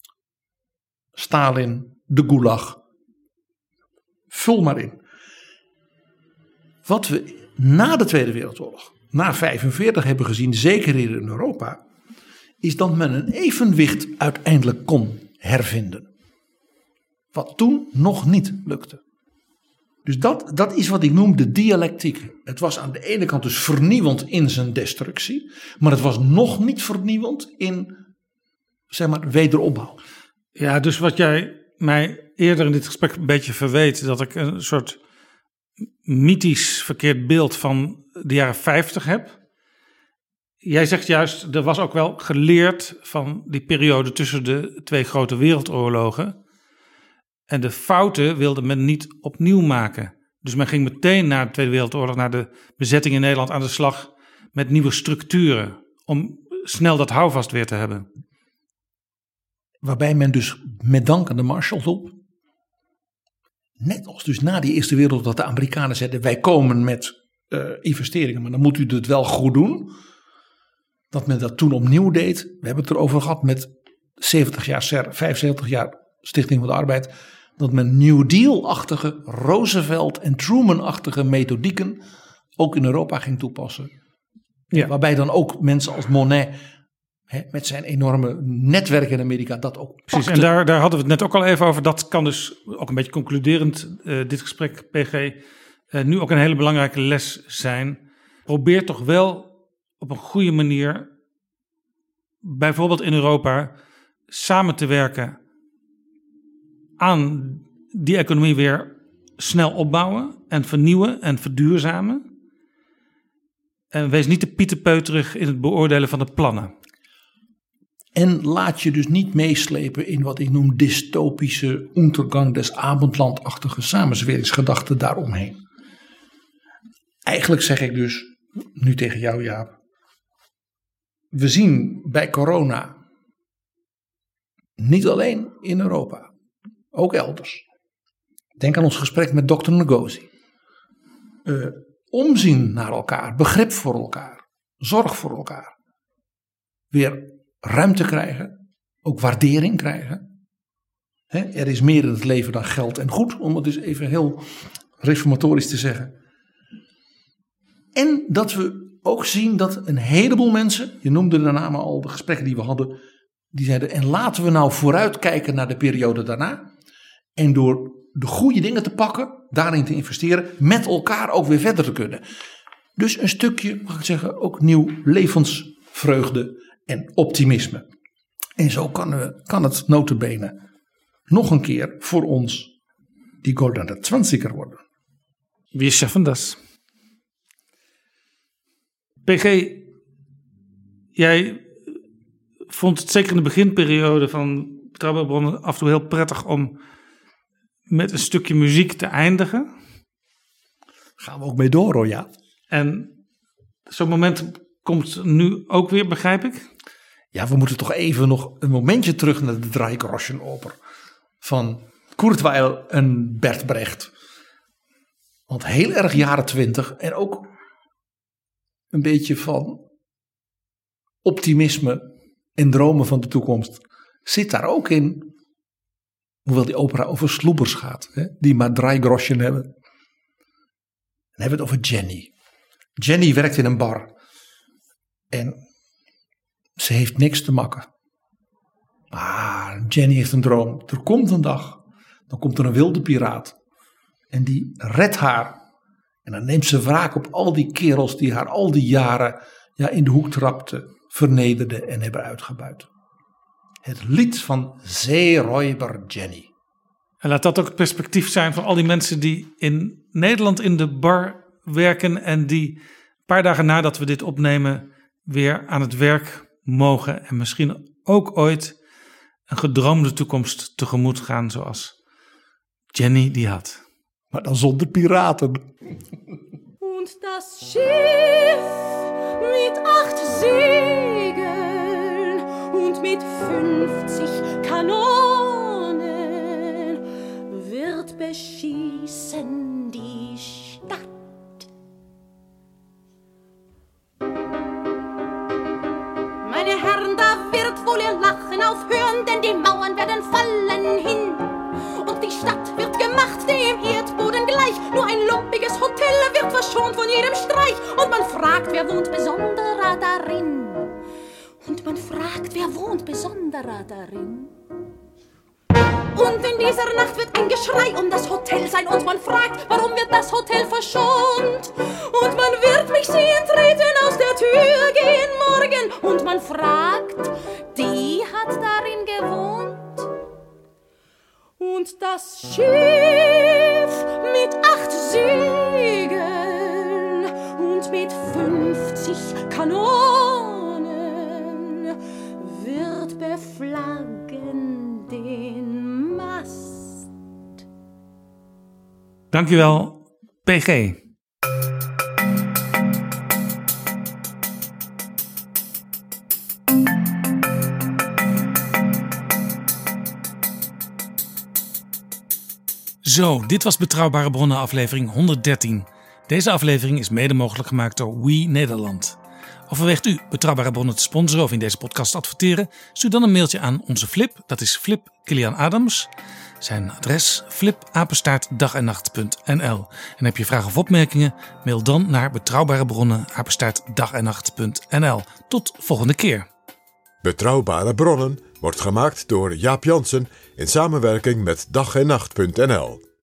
Stalin, de Gulag. Vul maar in. Wat we na de Tweede Wereldoorlog, na vijfenveertig hebben gezien, zeker hier in Europa, is dat men een evenwicht uiteindelijk kon hervinden. Wat toen nog niet lukte. Dus dat, dat is wat ik noem de dialectiek. Het was aan de ene kant dus vernieuwend in zijn destructie, maar het was nog niet vernieuwend in, zeg maar, wederopbouw. Ja, dus wat jij mij eerder in dit gesprek een beetje verweet, dat ik een soort mythisch verkeerd beeld van de jaren vijftig heb. Jij zegt juist, er was ook wel geleerd van die periode tussen de twee grote wereldoorlogen. En de fouten wilde men niet opnieuw maken. Dus men ging meteen na de Tweede Wereldoorlog, na de bezetting in Nederland, aan de slag met nieuwe structuren. Om snel dat houvast weer te hebben. Waarbij men dus met dank aan de Marshallhulp, net als dus na die Eerste Wereldoorlog, dat de Amerikanen zeiden, wij komen met uh, investeringen, maar dan moet u het wel goed doen. Dat men dat toen opnieuw deed. We hebben het erover gehad met zeventig jaar S E R, vijfenzeventig jaar Stichting van de Arbeid. Dat men New Deal-achtige, Roosevelt- en Truman-achtige methodieken ook in Europa ging toepassen. Ja. Waarbij dan ook mensen als Monet, hè, met zijn enorme netwerk in Amerika, dat ook Precies, pakte. En daar, daar hadden we het net ook al even over. Dat kan dus ook een beetje concluderend, uh, dit gesprek, P G, uh, nu ook een hele belangrijke les zijn. Probeer toch wel op een goede manier, bijvoorbeeld in Europa, samen te werken aan die economie weer snel opbouwen en vernieuwen en verduurzamen. En wees niet te pieterpeuterig in het beoordelen van de plannen. En laat je dus niet meeslepen in wat ik noem dystopische Untergang des Abendland-achtige samenzweringsgedachten daaromheen. Eigenlijk zeg ik dus nu tegen jou, Jaap. We zien bij corona, niet alleen in Europa, ook elders. Denk aan ons gesprek met dokter Ngozi. Uh, omzien naar elkaar, begrip voor elkaar, zorg voor elkaar. Weer ruimte krijgen, ook waardering krijgen. He, er is meer in het leven dan geld en goed, om het dus even heel reformatorisch te zeggen. En dat we ook zien dat een heleboel mensen, je noemde de namen al, de gesprekken die we hadden, die zeiden, en laten we nou vooruitkijken naar de periode daarna. En door de goede dingen te pakken, daarin te investeren, met elkaar ook weer verder te kunnen. Dus een stukje, mag ik zeggen, ook nieuw levensvreugde en optimisme. En zo kan, we, kan het nota bene nog een keer voor ons die Goldene Zwanziger worden. Wir schaffen das. P G, jij vond het zeker in de beginperiode van Betrouwbare Bronnen af en toe heel prettig om met een stukje muziek te eindigen. Gaan we ook mee door, hoor, ja. En zo'n moment komt nu ook weer, begrijp ik? Ja, we moeten toch even nog een momentje terug naar de Dreigroschenoper van Kurzweil en Bert Brecht. Want heel erg jaren twintig en ook een beetje van optimisme en dromen van de toekomst zit daar ook in. Hoewel die opera over sloebers gaat, hè, die maar drie groschen hebben. Dan hebben we het over Jenny. Jenny werkt in een bar. En ze heeft niks te makken. Maar Jenny heeft een droom. Er komt een dag. Dan komt er een wilde piraat. En die redt haar. En dan neemt ze wraak op al die kerels die haar al die jaren ja, in de hoek trapten, vernederden en hebben uitgebuit. Het lied van Zeeräuber Jenny. En laat dat ook het perspectief zijn van al die mensen die in Nederland in de bar werken en die een paar dagen nadat we dit opnemen weer aan het werk mogen en misschien ook ooit een gedroomde toekomst tegemoet gaan zoals Jenny die had. Maar dan zonder piraten. Und das Schiff mit acht Segeln und mit fünfzig Kanonen wird beschießen die Stadt. Meine Herren, da wird wohl ihr Lachen aufhören, denn die Mauern werden fallen hin. Und die Stadt wird gemacht dem Erdboden gleich. Nur ein lumpiges Hotel wird verschont von jedem Streich. Und man fragt, wer wohnt besonderer darin? Und man fragt, wer wohnt besonderer darin? Und in dieser Nacht wird ein Geschrei um das Hotel sein. Und man fragt, warum wird das Hotel verschont? Und man wird mich sehen treten, aus der Tür gehen morgen. Und man fragt, die hat darin gewohnt. Und das Schiff mit acht Segeln und mit fünfzig Kanonen wird beflaggen den Mast. Dankjewel, P G. Zo, dit was Betrouwbare Bronnen aflevering honderddertien. Deze aflevering is mede mogelijk gemaakt door We Nederland. Overweegt u Betrouwbare Bronnen te sponsoren of in deze podcast te adverteren? Stuur dan een mailtje aan onze Flip, dat is Flip Kilian Adams. Zijn adres flip apenstaart dag en nacht punt n l. En heb je vragen of opmerkingen? Mail dan naar Betrouwbare Bronnen apenstaart dag en nacht punt n l. Tot volgende keer. Betrouwbare Bronnen wordt gemaakt door Jaap Jansen in samenwerking met dag en nacht punt n l.